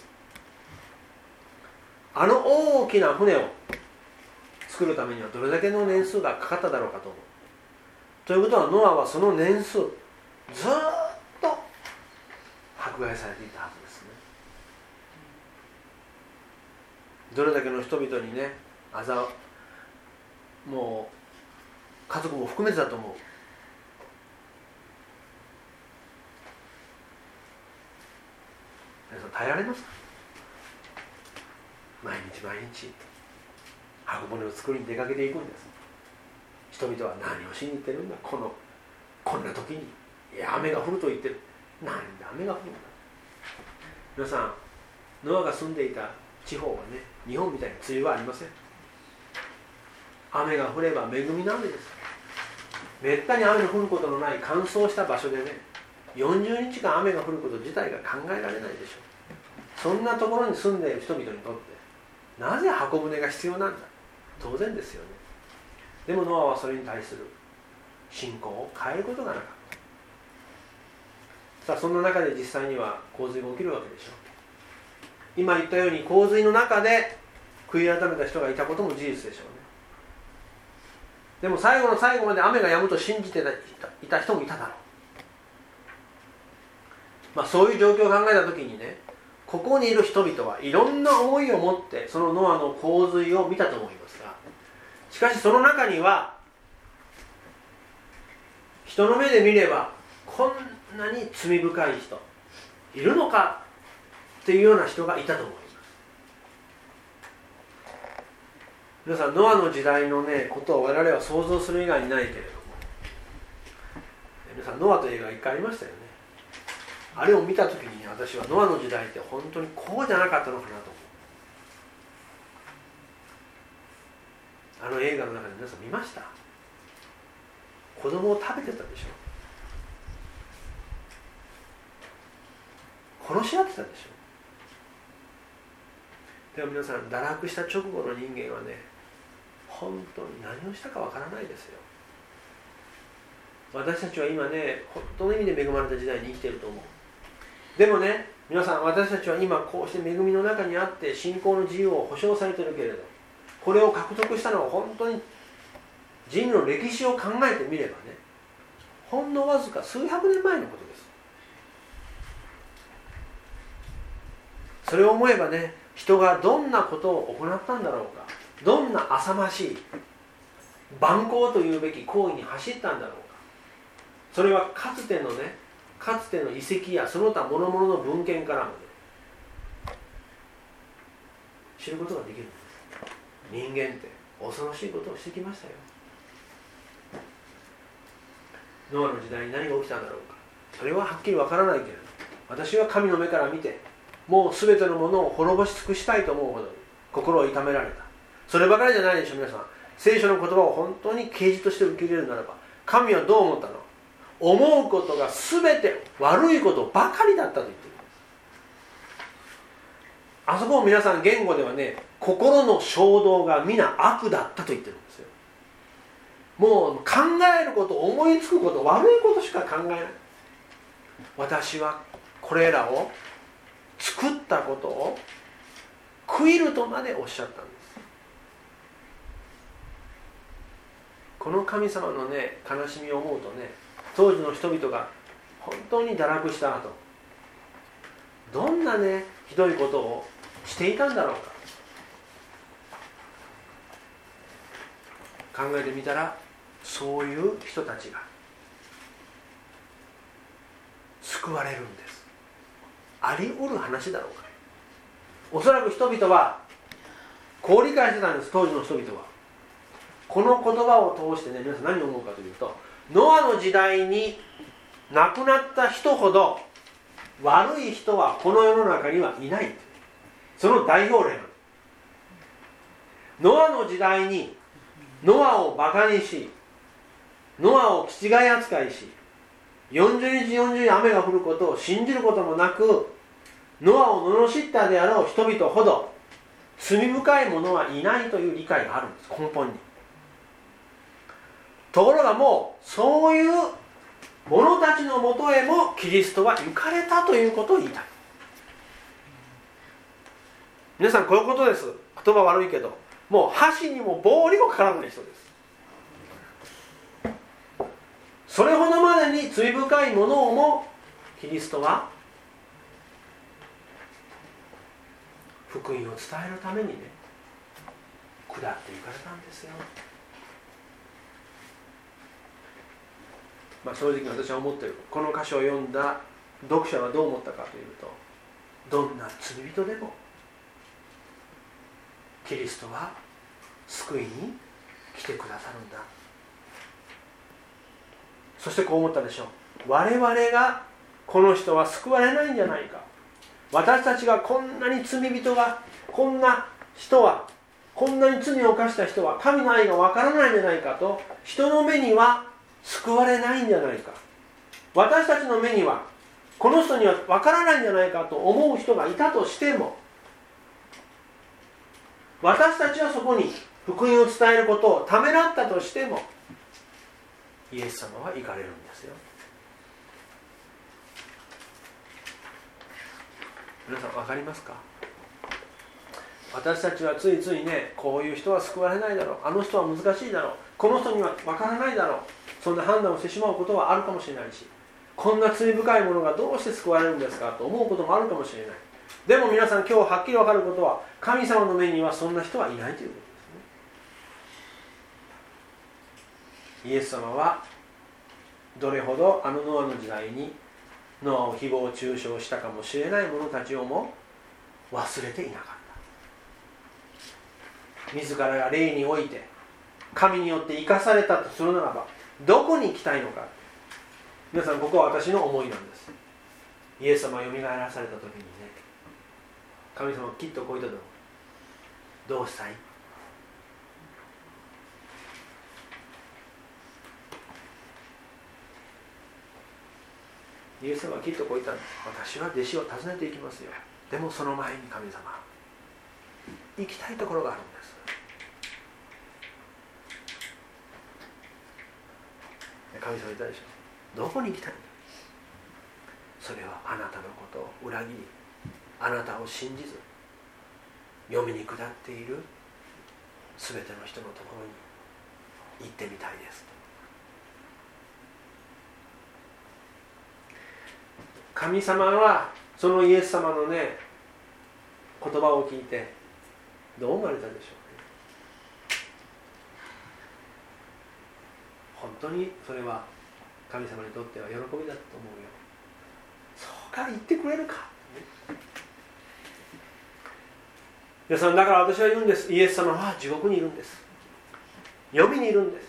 あの大きな船を作るためにはどれだけの年数がかかっただろうかと思う。ということはノアはその年数ずっと迫害されていたはずですね。どれだけの人々にね、もう家族も含めてだと思う。皆さん耐えられますか。毎日箱舟を作りに出かけていくんです。人々は何をしに行ってるんだ、こんな時に雨が降ると言ってる。なんで雨が降るんだ。皆さん、ノアが住んでいた地方はね、日本みたいに梅雨はありません。雨が降れば恵みの雨です。めったに雨の降ることのない乾燥した場所でね、40日間雨が降ること自体が考えられないでしょう。そんなところに住んでいる人々にとってなぜ箱舟が必要なんだ。当然ですよね。でもノアはそれに対する信仰を変えることがなかった。さあそんな中で実際には洪水が起きるわけでしょう。今言ったように洪水の中で悔い改めた人がいたことも事実でしょうね。でも最後の最後まで雨が止むと信じていた人もいただろう。そういう状況を考えたときにね、ここにいる人々はいろんな思いを持ってそのノアの洪水を見たと思いますが、 しかしその中には人の目で見ればこんなに罪深い人いるのかっていうような人がいたと思います。皆さん、ノアの時代のねことを我々は想像する以外にないけれども、皆さんノアという映画一回ありましたよね。あれを見た時に私はノアの時代って本当にこうじゃなかったのかなと思う。あの映画の中で皆さん見ました？子供を食べてたでしょ。殺し合ってたでしょ。でも皆さん、堕落した直後の人間はね、本当に何をしたかわからないですよ。私たちは今ね、本当の意味で恵まれた時代に生きていると思う。でもね、皆さん、私たちは今こうして恵みの中にあって信仰の自由を保障されているけれど、これを獲得したのは本当に人類の歴史を考えてみればね、ほんのわずか数百年前のことです。それを思えばね、人がどんなことを行ったんだろうか、どんな浅ましい蛮行というべき行為に走ったんだろうか。それはかつての遺跡やその他諸々の文献からもね、知ることができるんです。人間って恐ろしいことをしてきましたよ。ノアの時代に何が起きたんだろうか、それははっきりわからないけれど、私は神の目から見て、もう全てのものを滅ぼし尽くしたいと思うほどに心を痛められた。そればかりじゃないでしょう。皆さん、聖書の言葉を本当に啓示として受け入れるならば、神はどう思ったの？思うことが全て悪いことばかりだったと言っている。あそこを皆さん言語ではね、心の衝動が皆悪だったと言ってるんですよ。もう考えること、思いつくこと、悪いことしか考えない。私はこれらを作ったことを悔いるとまでおっしゃったんです。この神様のね、悲しみを思うとね、当時の人々が本当に堕落した後、どんなね、ひどいことをしていたんだろうか。考えてみたら、そういう人たちが救われるんです。あり得る話だろうか。おそらく人々はこう理解してたんです。当時の人々はこの言葉を通してね、皆さん何を思うかというと、ノアの時代に亡くなった人ほど悪い人はこの世の中にはいない。その代表例なんです。ノアの時代にノアをバカにし、ノアを気違い扱いし、40日40夜雨が降ることを信じることもなく、ノアを罵ったであろう人々ほど罪深い者はいないという理解があるんです、根本に。ところがもうそういう者たちのもとへもキリストは行かれたということを言いたい。皆さん、こういうことです。言葉悪いけど、もう箸にも棒にもかからない人です。それほどまでに罪深いものをもキリストは福音を伝えるためにね、下っていかれたんですよ。正直私は思っている。この箇所を読んだ読者はどう思ったかというと、どんな罪人でもキリストは救いに来てくださるんだ。そしてこう思ったでしょう。我々がこの人は救われないんじゃないか、私たちがこんなに罪人が、こんな人は、こんなに罪を犯した人は神の愛がわからないんじゃないかと、人の目には救われないんじゃないか、私たちの目にはこの人にはわからないんじゃないかと思う人がいたとしても、私たちはそこに福音を伝えることをためらったとしても、イエス様は行かれるんですよ。皆さん分かりますか？私たちはついついね、こういう人は救われないだろう、あの人は難しいだろう、この人には分からないだろう、そんな判断をしてしまうことはあるかもしれないし、こんな罪深いものがどうして救われるんですかと思うこともあるかもしれない。でも皆さん、今日はっきり分かることは、神様の目にはそんな人はいないということですね。 イエス様はどれほどあのノアの時代にノアを誹謗中傷したかもしれない者たちをも忘れていなかった。自らが霊において神によって生かされたとするならばどこに行きたいのか。皆さん、ここは私の思いなんです。イエス様がよみがえらされた時にね、神様はきっとこう言ったと思う。どうしたい？イエス様はきっとこう言ったんです。私は弟子を訪ねていきますよ。でもその前に神様、行きたいところがあるんです。神様言ったでしょ。どこに行きたいの？それはあなたのことを裏切り、あなたを信じず読みに下っているすべての人のところに行ってみたいです。神様はそのイエス様のね言葉を聞いてどう思われたでしょうね。本当にそれは神様にとっては喜びだと思うよ。そうか、言ってくれるか、ね、皆さん、だから私は言うんです。イエス様は地獄にいるんです。黄泉にいるんです。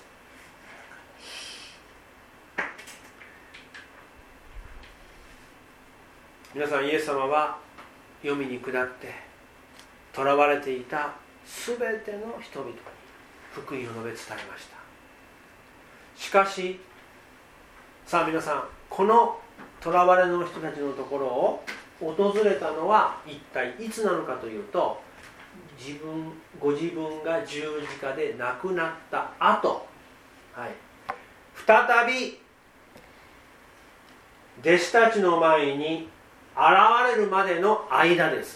皆さん、イエス様は黄泉に下って囚われていたすべての人々に福音を述べ伝えました。しかし、さあ皆さん、この囚われの人たちのところを訪れたのは一体いつなのかというと、ご自分が十字架で亡くなった後、はい、再び弟子たちの前に現れるまでの間です。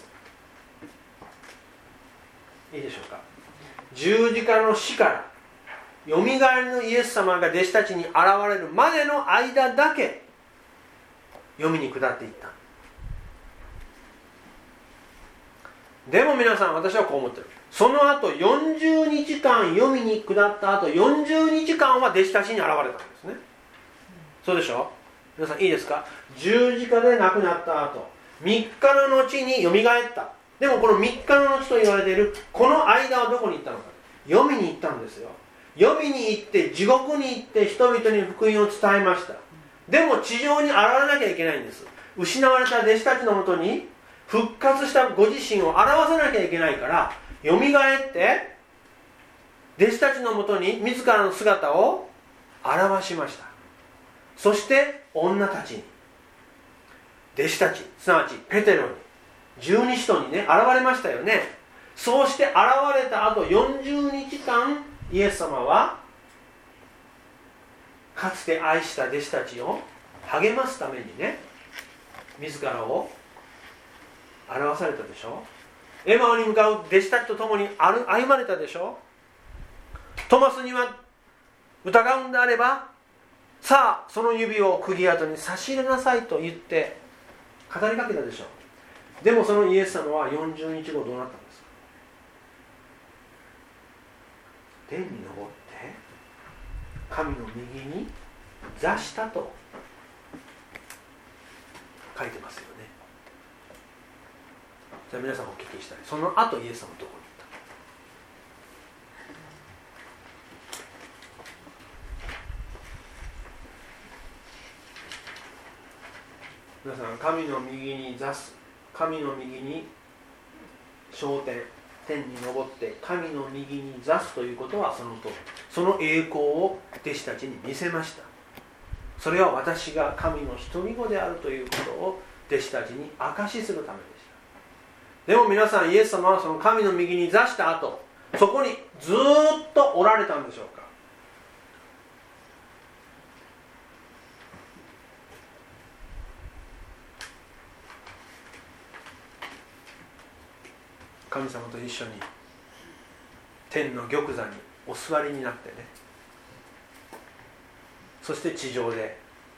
いいでしょうか。十字架の死からよみがえりのイエス様が弟子たちに現れるまでの間だけ黄泉に下っていった。でも皆さん、私はこう思ってる。その後40日間黄泉に下った後40日間は弟子たちに現れたんですね。そうでしょ。皆さん、いいですか。十字架で亡くなった後3日の後によみがえった。でもこの3日の後と言われているこの間はどこに行ったのか。黄泉に行ったんですよ。黄泉に行って地獄に行って人々に福音を伝えました。でも地上に現れなきゃいけないんです。失われた弟子たちのもとに復活したご自身を表さなきゃいけないから、よみがえって弟子たちのもとに自らの姿を表しました。そして女たちに、弟子たち、すなわちペテロに、十二使徒にね、現れましたよね。そうして現れた後40日間、イエス様はかつて愛した弟子たちを励ますためにね、自らを表されたでしょ。エマオに向かう弟子たちと共に歩まれたでしょ。トマスには疑うんであれば、さあその指を釘跡に差し入れなさいと言って語りかけたでしょう。でもそのイエス様は40日後どうなったんですか。天に昇って神の右に座したと書いてますよね。じゃあ皆さんお聞きしたい。その後イエス様はどこに行った？皆さん、神の右に座す、神の右に昇天、天に昇って神の右に座すということはその通り、その栄光を弟子たちに見せました。それは私が神の独り子であるということを弟子たちに証しするためでした。でも皆さん、イエス様はその神の右に座した後、そこにずっとおられたんでしょうか。神様と一緒に天の玉座にお座りになってね、そして地上で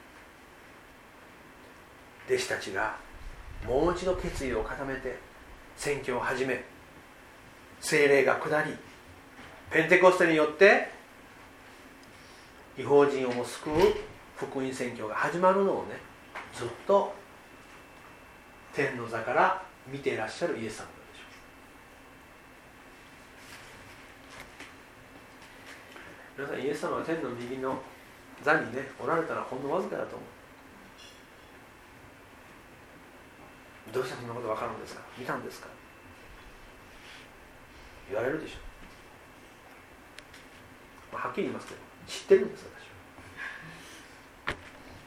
弟子たちがもう一度決意を固めて宣教を始め、聖霊が下り、ペンテコステによって異邦人をも救う福音宣教が始まるのをね、ずっと天の座から見ていらっしゃるイエス様なんでしょう。皆さん、イエス様は天の右の座にねおられたらほんのわずかだと思う。どうしてそんなこと分かるんですか、見たんですか、言われるでしょう。はっきり言いますけど、知ってるんです、私は。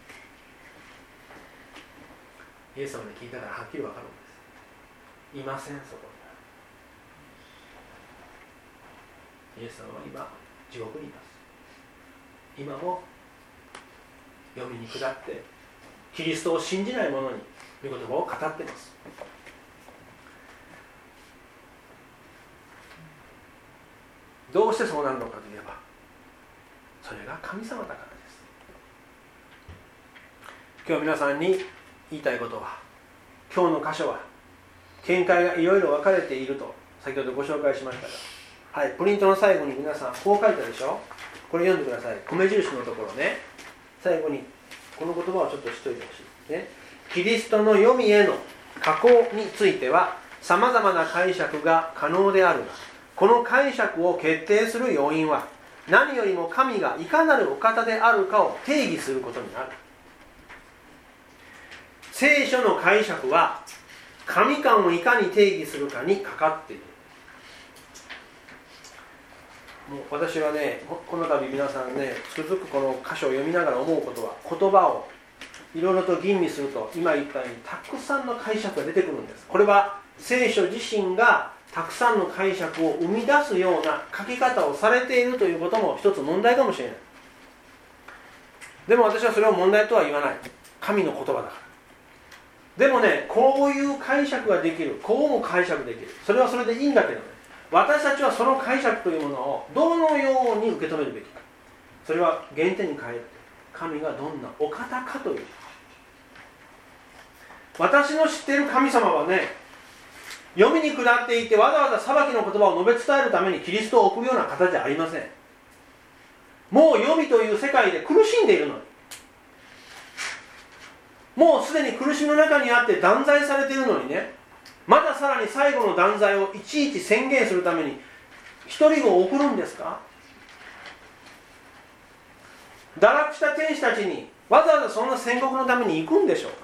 イエス様に聞いたからはっきり分かるんです。いません、そこに。イエス様は今地獄にいます。今も読みに下ってキリストを信じない者に御言葉を語っています。どうしてそうなるのかといえば、それが神様だからです。今日皆さんに言いたいことは、今日の箇所は見解がいろいろ分かれていると先ほどご紹介しましたが、はい、プリントの最後に皆さんこう書いたでしょ。これ読んでください。米印のところね、最後にこの言葉をちょっと知っておいてほしい、ね、キリストの読みへの加工についてはさまざまな解釈が可能であるが、この解釈を決定する要因は何よりも神がいかなるお方であるかを定義することになる。聖書の解釈は神観をいかに定義するかにかかっている。もう私はね、この度皆さんね、つくづくこの箇所を読みながら思うことは、言葉をいろいろと吟味すると今言ったようにたくさんの解釈が出てくるんです。これは聖書自身がたくさんの解釈を生み出すような書き方をされているということも一つ問題かもしれない。でも私はそれを問題とは言わない。神の言葉だから。でもね、こういう解釈ができる、こうも解釈できる、それはそれでいいんだけどね、私たちはその解釈というものをどのように受け止めるべきか。それは原点に帰って神がどんなお方かという。私の知っている神様はね、読みに下っていてわざわざ裁きの言葉を述べ伝えるためにキリストを置くような方じゃありません。もう読みという世界で苦しんでいるのに、もうすでに苦しみの中にあって断罪されているのにね、まださらに最後の断罪をいちいち宣言するために一人を送るんですか。堕落した天使たちにわざわざそんな宣告のために行くんでしょうか。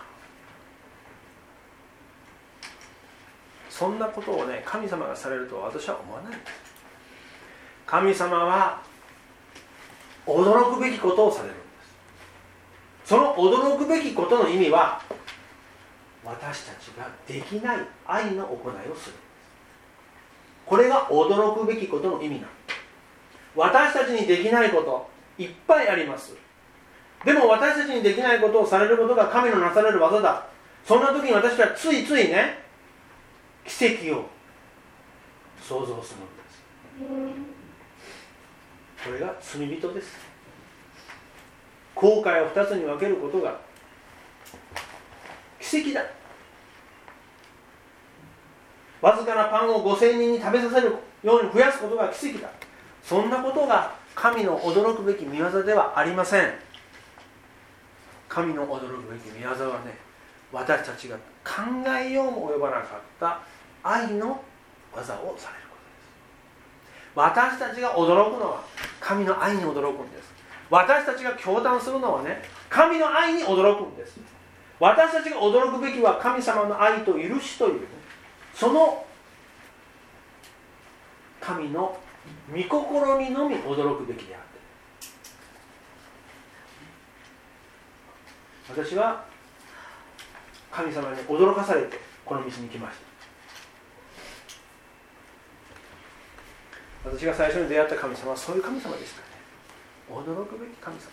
そんなことをね、神様がされるとは私は思わないんです。神様は驚くべきことをされるんです。その驚くべきことの意味は、私たちができない愛の行いをする。これが驚くべきことの意味なの。私たちにできないこといっぱいあります。でも私たちにできないことをされることが神のなされる技だ。そんな時に私たちはついついね、奇跡を想像するんです。これが罪人です。後悔を2つに分けることが奇跡だ。わずかなパンを5000人に食べさせるように増やすことが奇跡だ。そんなことが神の驚くべき御業ではありません。神の驚くべき御業はね、私たちが考えようも及ばなかった愛の技をされることです。私たちが驚くのは神の愛に驚くんです。私たちが驚嘆するのはね、神の愛に驚くんです。私たちが驚くべきは神様の愛と許しという、ね、その神の御心にのみ驚くべきであって、私は神様に驚かされてこの道に来ました。私が最初に出会った神様はそういう神様でしたね。驚くべき神様でした。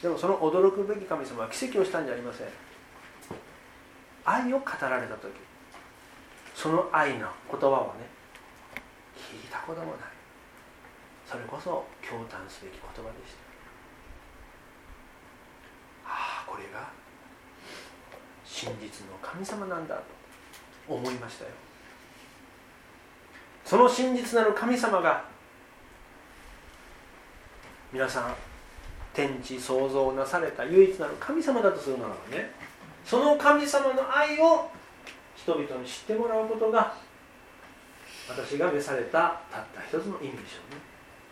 でもその驚くべき神様は奇跡をしたんじゃありません。愛を語られた時、その愛の言葉をね、聞いたこともない。それこそ驚嘆すべき言葉でした。ああ、これが真実の神様なんだと思いましたよ。その真実なる神様が皆さん天地創造なされた唯一なる神様だとするならばね、その神様の愛を人々に知ってもらうことが私が召されたたった一つの意味でしょうね。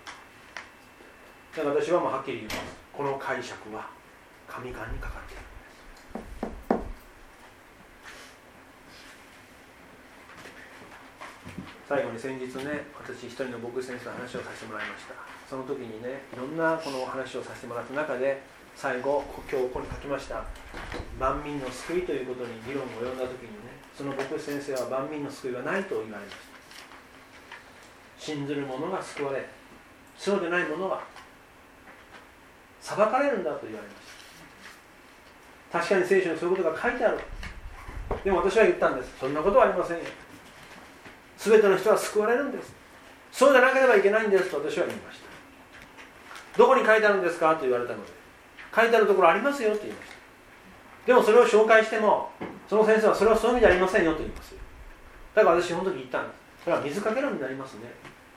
だから私はもうはっきり言います。この解釈は神観にかかっているんです。最後に先日ね、私一人の牧師先生の話をさせてもらいました。その時にね、いろんなこの話をさせてもらった中で、最後今日ここに書きました万民の救いということに議論を及んだ時にね、その牧師先生は万民の救いはないと言われました。信ずる者が救われ、そうでない者は裁かれるんだと言われました。確かに聖書にそういうことが書いてある。でも私は言ったんです。そんなことはありませんよ。全ての人は救われるんです。そうでなければいけないんですと私は言いました。どこに書いてあるんですかと言われたので、書いてあるところありますよと言いました。でもそれを紹介しても、その先生はそれはそういう意味じゃありませんよと言いますよ。だから私その時言ったんです。それは水かけ論になりますね。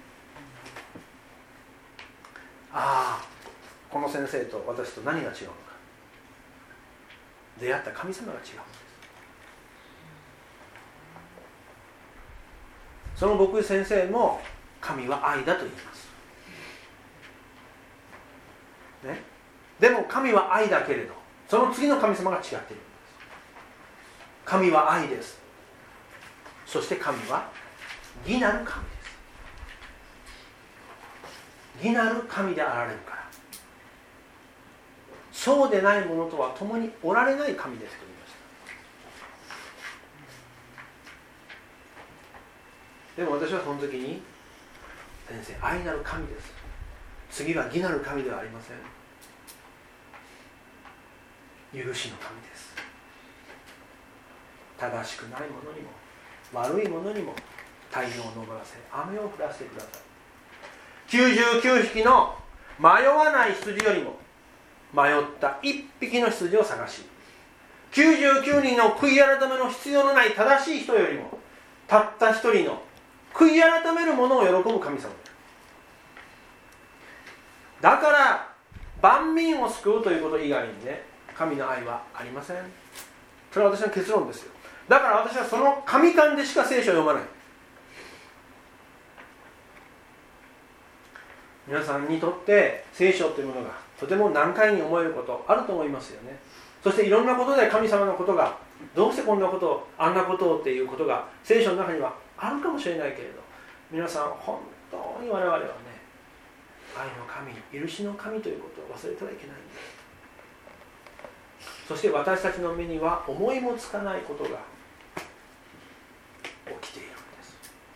ああ、この先生と私と何が違うのか。出会った神様が違うんです。その牧師先生も神は愛だと言います、ね、でも神は愛だけれどその次の神様が違っているんです。神は愛です。そして神は義なる神です。義なる神であられるから、そうでない者とは共におられない神ですと言いました。でも私はその時に、先生、愛なる神です。次は義なる神ではありません。許しの神です。正しくない者にも悪い者にも太陽を昇らせ雨を降らせてください。99匹の迷わない羊よりも迷った1匹の羊を探し、99人の悔い改めの必要のない正しい人よりもたった1人の悔い改める者を喜ぶ神様だから、万民を救うということ以外にね、神の愛はありません。それは私の結論ですよ。だから私はその神観でしか聖書を読まない。皆さんにとって聖書というものがとても難解に思えることあると思いますよね。そしていろんなことで神様のことがどうしてこんなことをあんなことをっていうことが聖書の中にはあるかもしれないけれど、皆さん本当に我々はね、愛の神、許しの神ということを忘れてはいけないんです。そして私たちの目には思いもつかないことが起きているんです。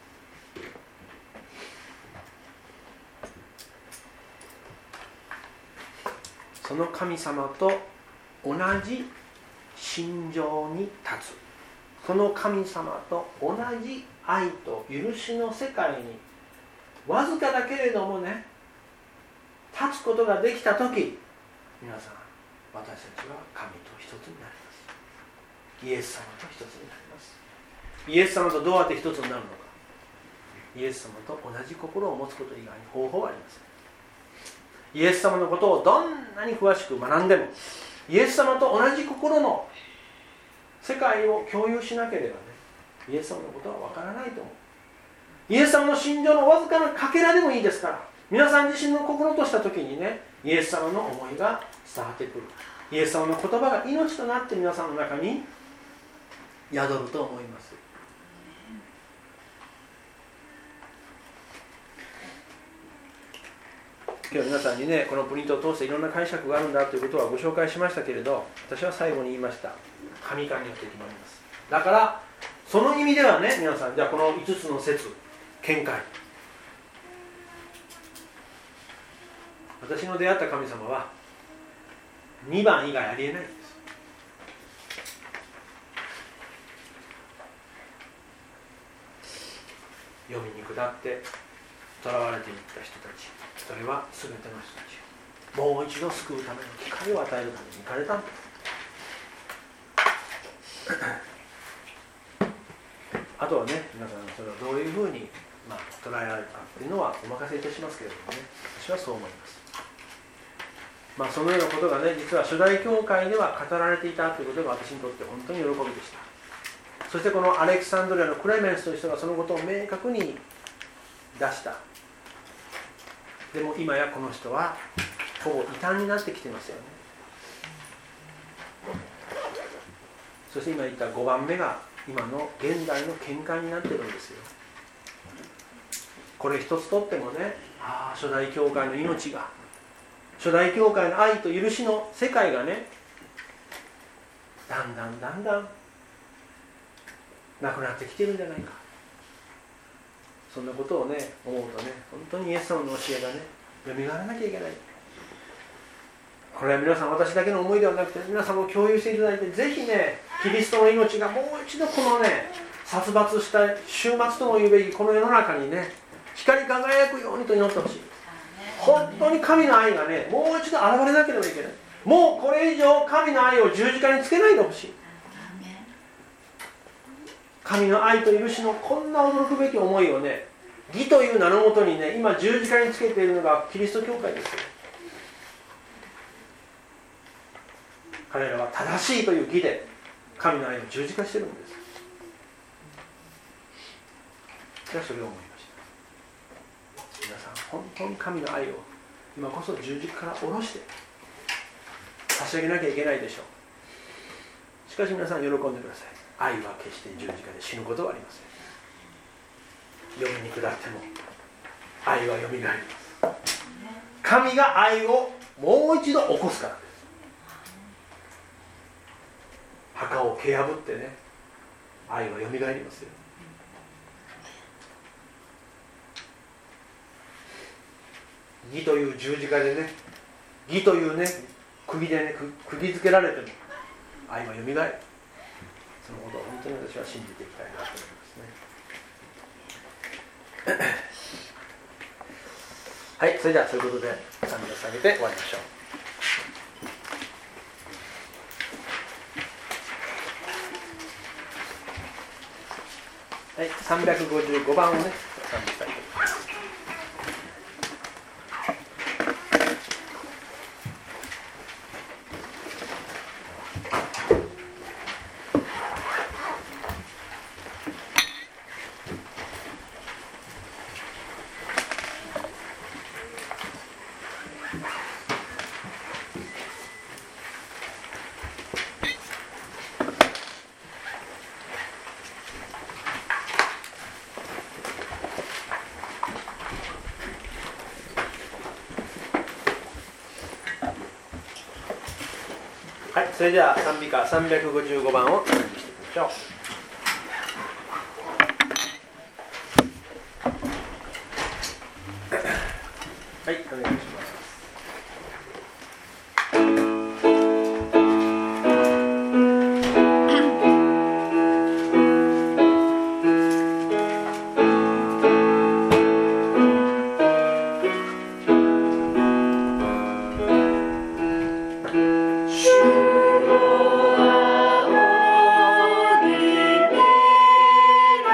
その神様と同じ心情に立つ、その神様と同じ愛と許しの世界にわずかだけれどもね、立つことができたとき、皆さん、私たちは神と一つになります。イエス様と一つになります。イエス様とどうやって一つになるのか。イエス様と同じ心を持つこと以外に方法はありません。イエス様のことをどんなに詳しく学んでも、イエス様と同じ心の世界を共有しなければね、イエス様のことはわからないと思う。イエス様の心情のわずかなかけらでもいいですから、皆さん自身の心としたときにね、イエス様の思いが伝わってくる。イエス様の言葉が命となって皆さんの中に宿ると思います。今日皆さんにね、このプリントを通していろんな解釈があるんだということはご紹介しましたけれど、私は最後に言いました。神観によって決まります。だからその意味ではね、皆さん、じゃあこの5つの説、見解、私の出会った神様は2番以外ありえないんです。読みに下って囚われていった人たち、それは全ての人たちをもう一度救うための機会を与えるために行かれたんです。あとはね、皆さんそれをどういうふうに、捉えられたかっていうのはお任せいたしますけれどもね、私はそう思います。 そのようなことがね、実は初代教会では語られていたということが私にとって本当に喜びでした。そしてこのアレクサンドリアのクレメンスという人がそのことを明確に出した。でも今やこの人はほぼ異端になってきていますよね。そして今言った5番目が今の現代の見解になっているんですよ。これ一つとってもね、初代教会の命が、初代教会の愛と許しの世界がね、だんだんなくなってきているんじゃないか。そんなことをね思うとね、本当にイエス様の教えがねよみがえらなきゃいけない。これは皆さん私だけの思いではなくて、皆さんも共有していただいて、ぜひねキリストの命がもう一度このね殺伐した終末とも言うべきこの世の中にね光り輝くようにと祈ってほしい。本当に神の愛がねもう一度現れなければいけない。もうこれ以上神の愛を十字架につけないでほしい。神の愛と許しのこんな驚くべき思いをね、義という名のもとにね今十字架につけているのがキリスト教会ですよ。彼らは正しいという義で神の愛を十字架しているんです。私はそれを思いました。皆さん本当に神の愛を今こそ十字架から下ろして差し上げなきゃいけないでしょう。しかし皆さん喜んでください。愛は決して十字架で死ぬことはありません。読みに下っても愛はよみがえります。神が愛をもう一度起こすからです。墓を蹴破ってね、愛はよみがえりますよ。義という十字架でね、義というね釘でね釘付けられても愛はよみがえる。そのことを本当に私は信じていきたいなと思いますね。はい、それではそういうことで賛美を捧げて終わりましょう。はい、355番をね賛美したいと思います。それでは賛美歌355番を賛美していきましょう。はい、お願いします。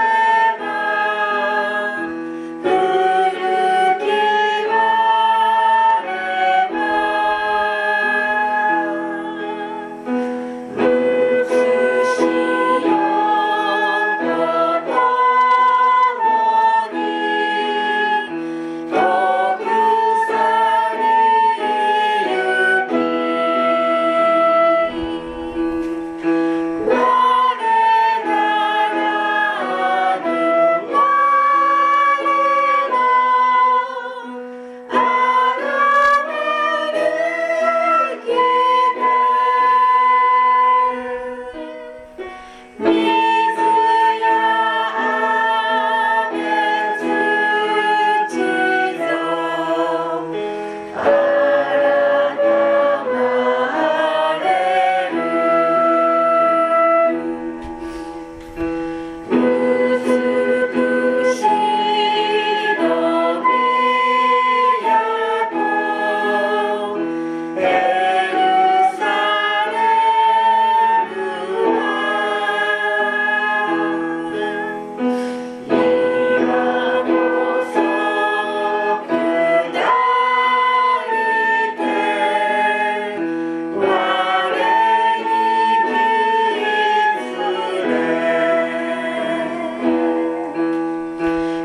古きは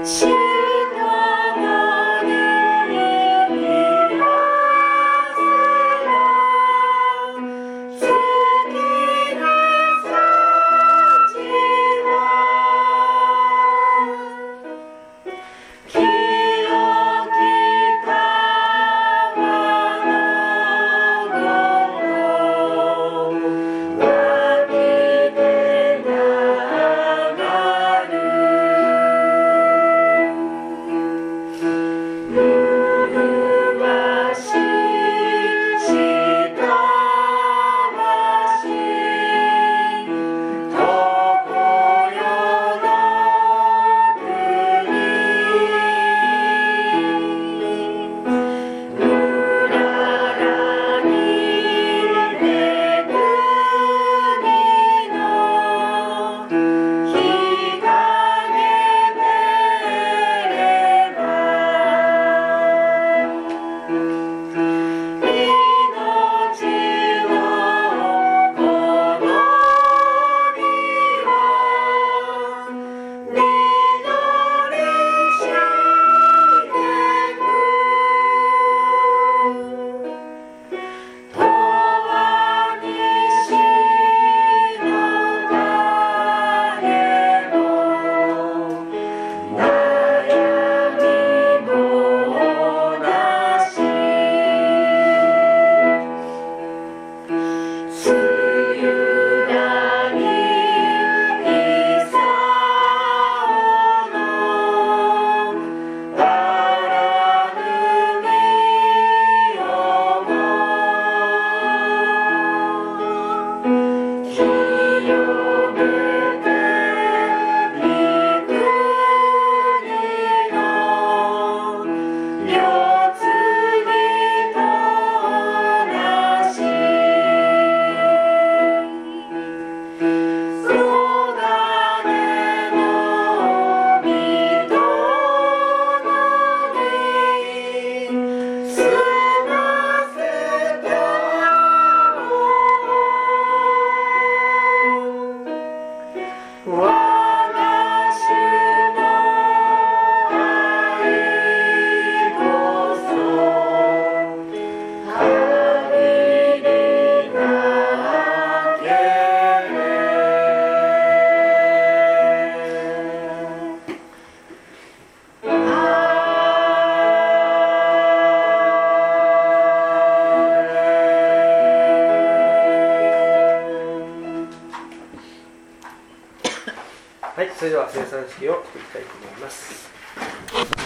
はい、それでは生産式を作りたいと思います。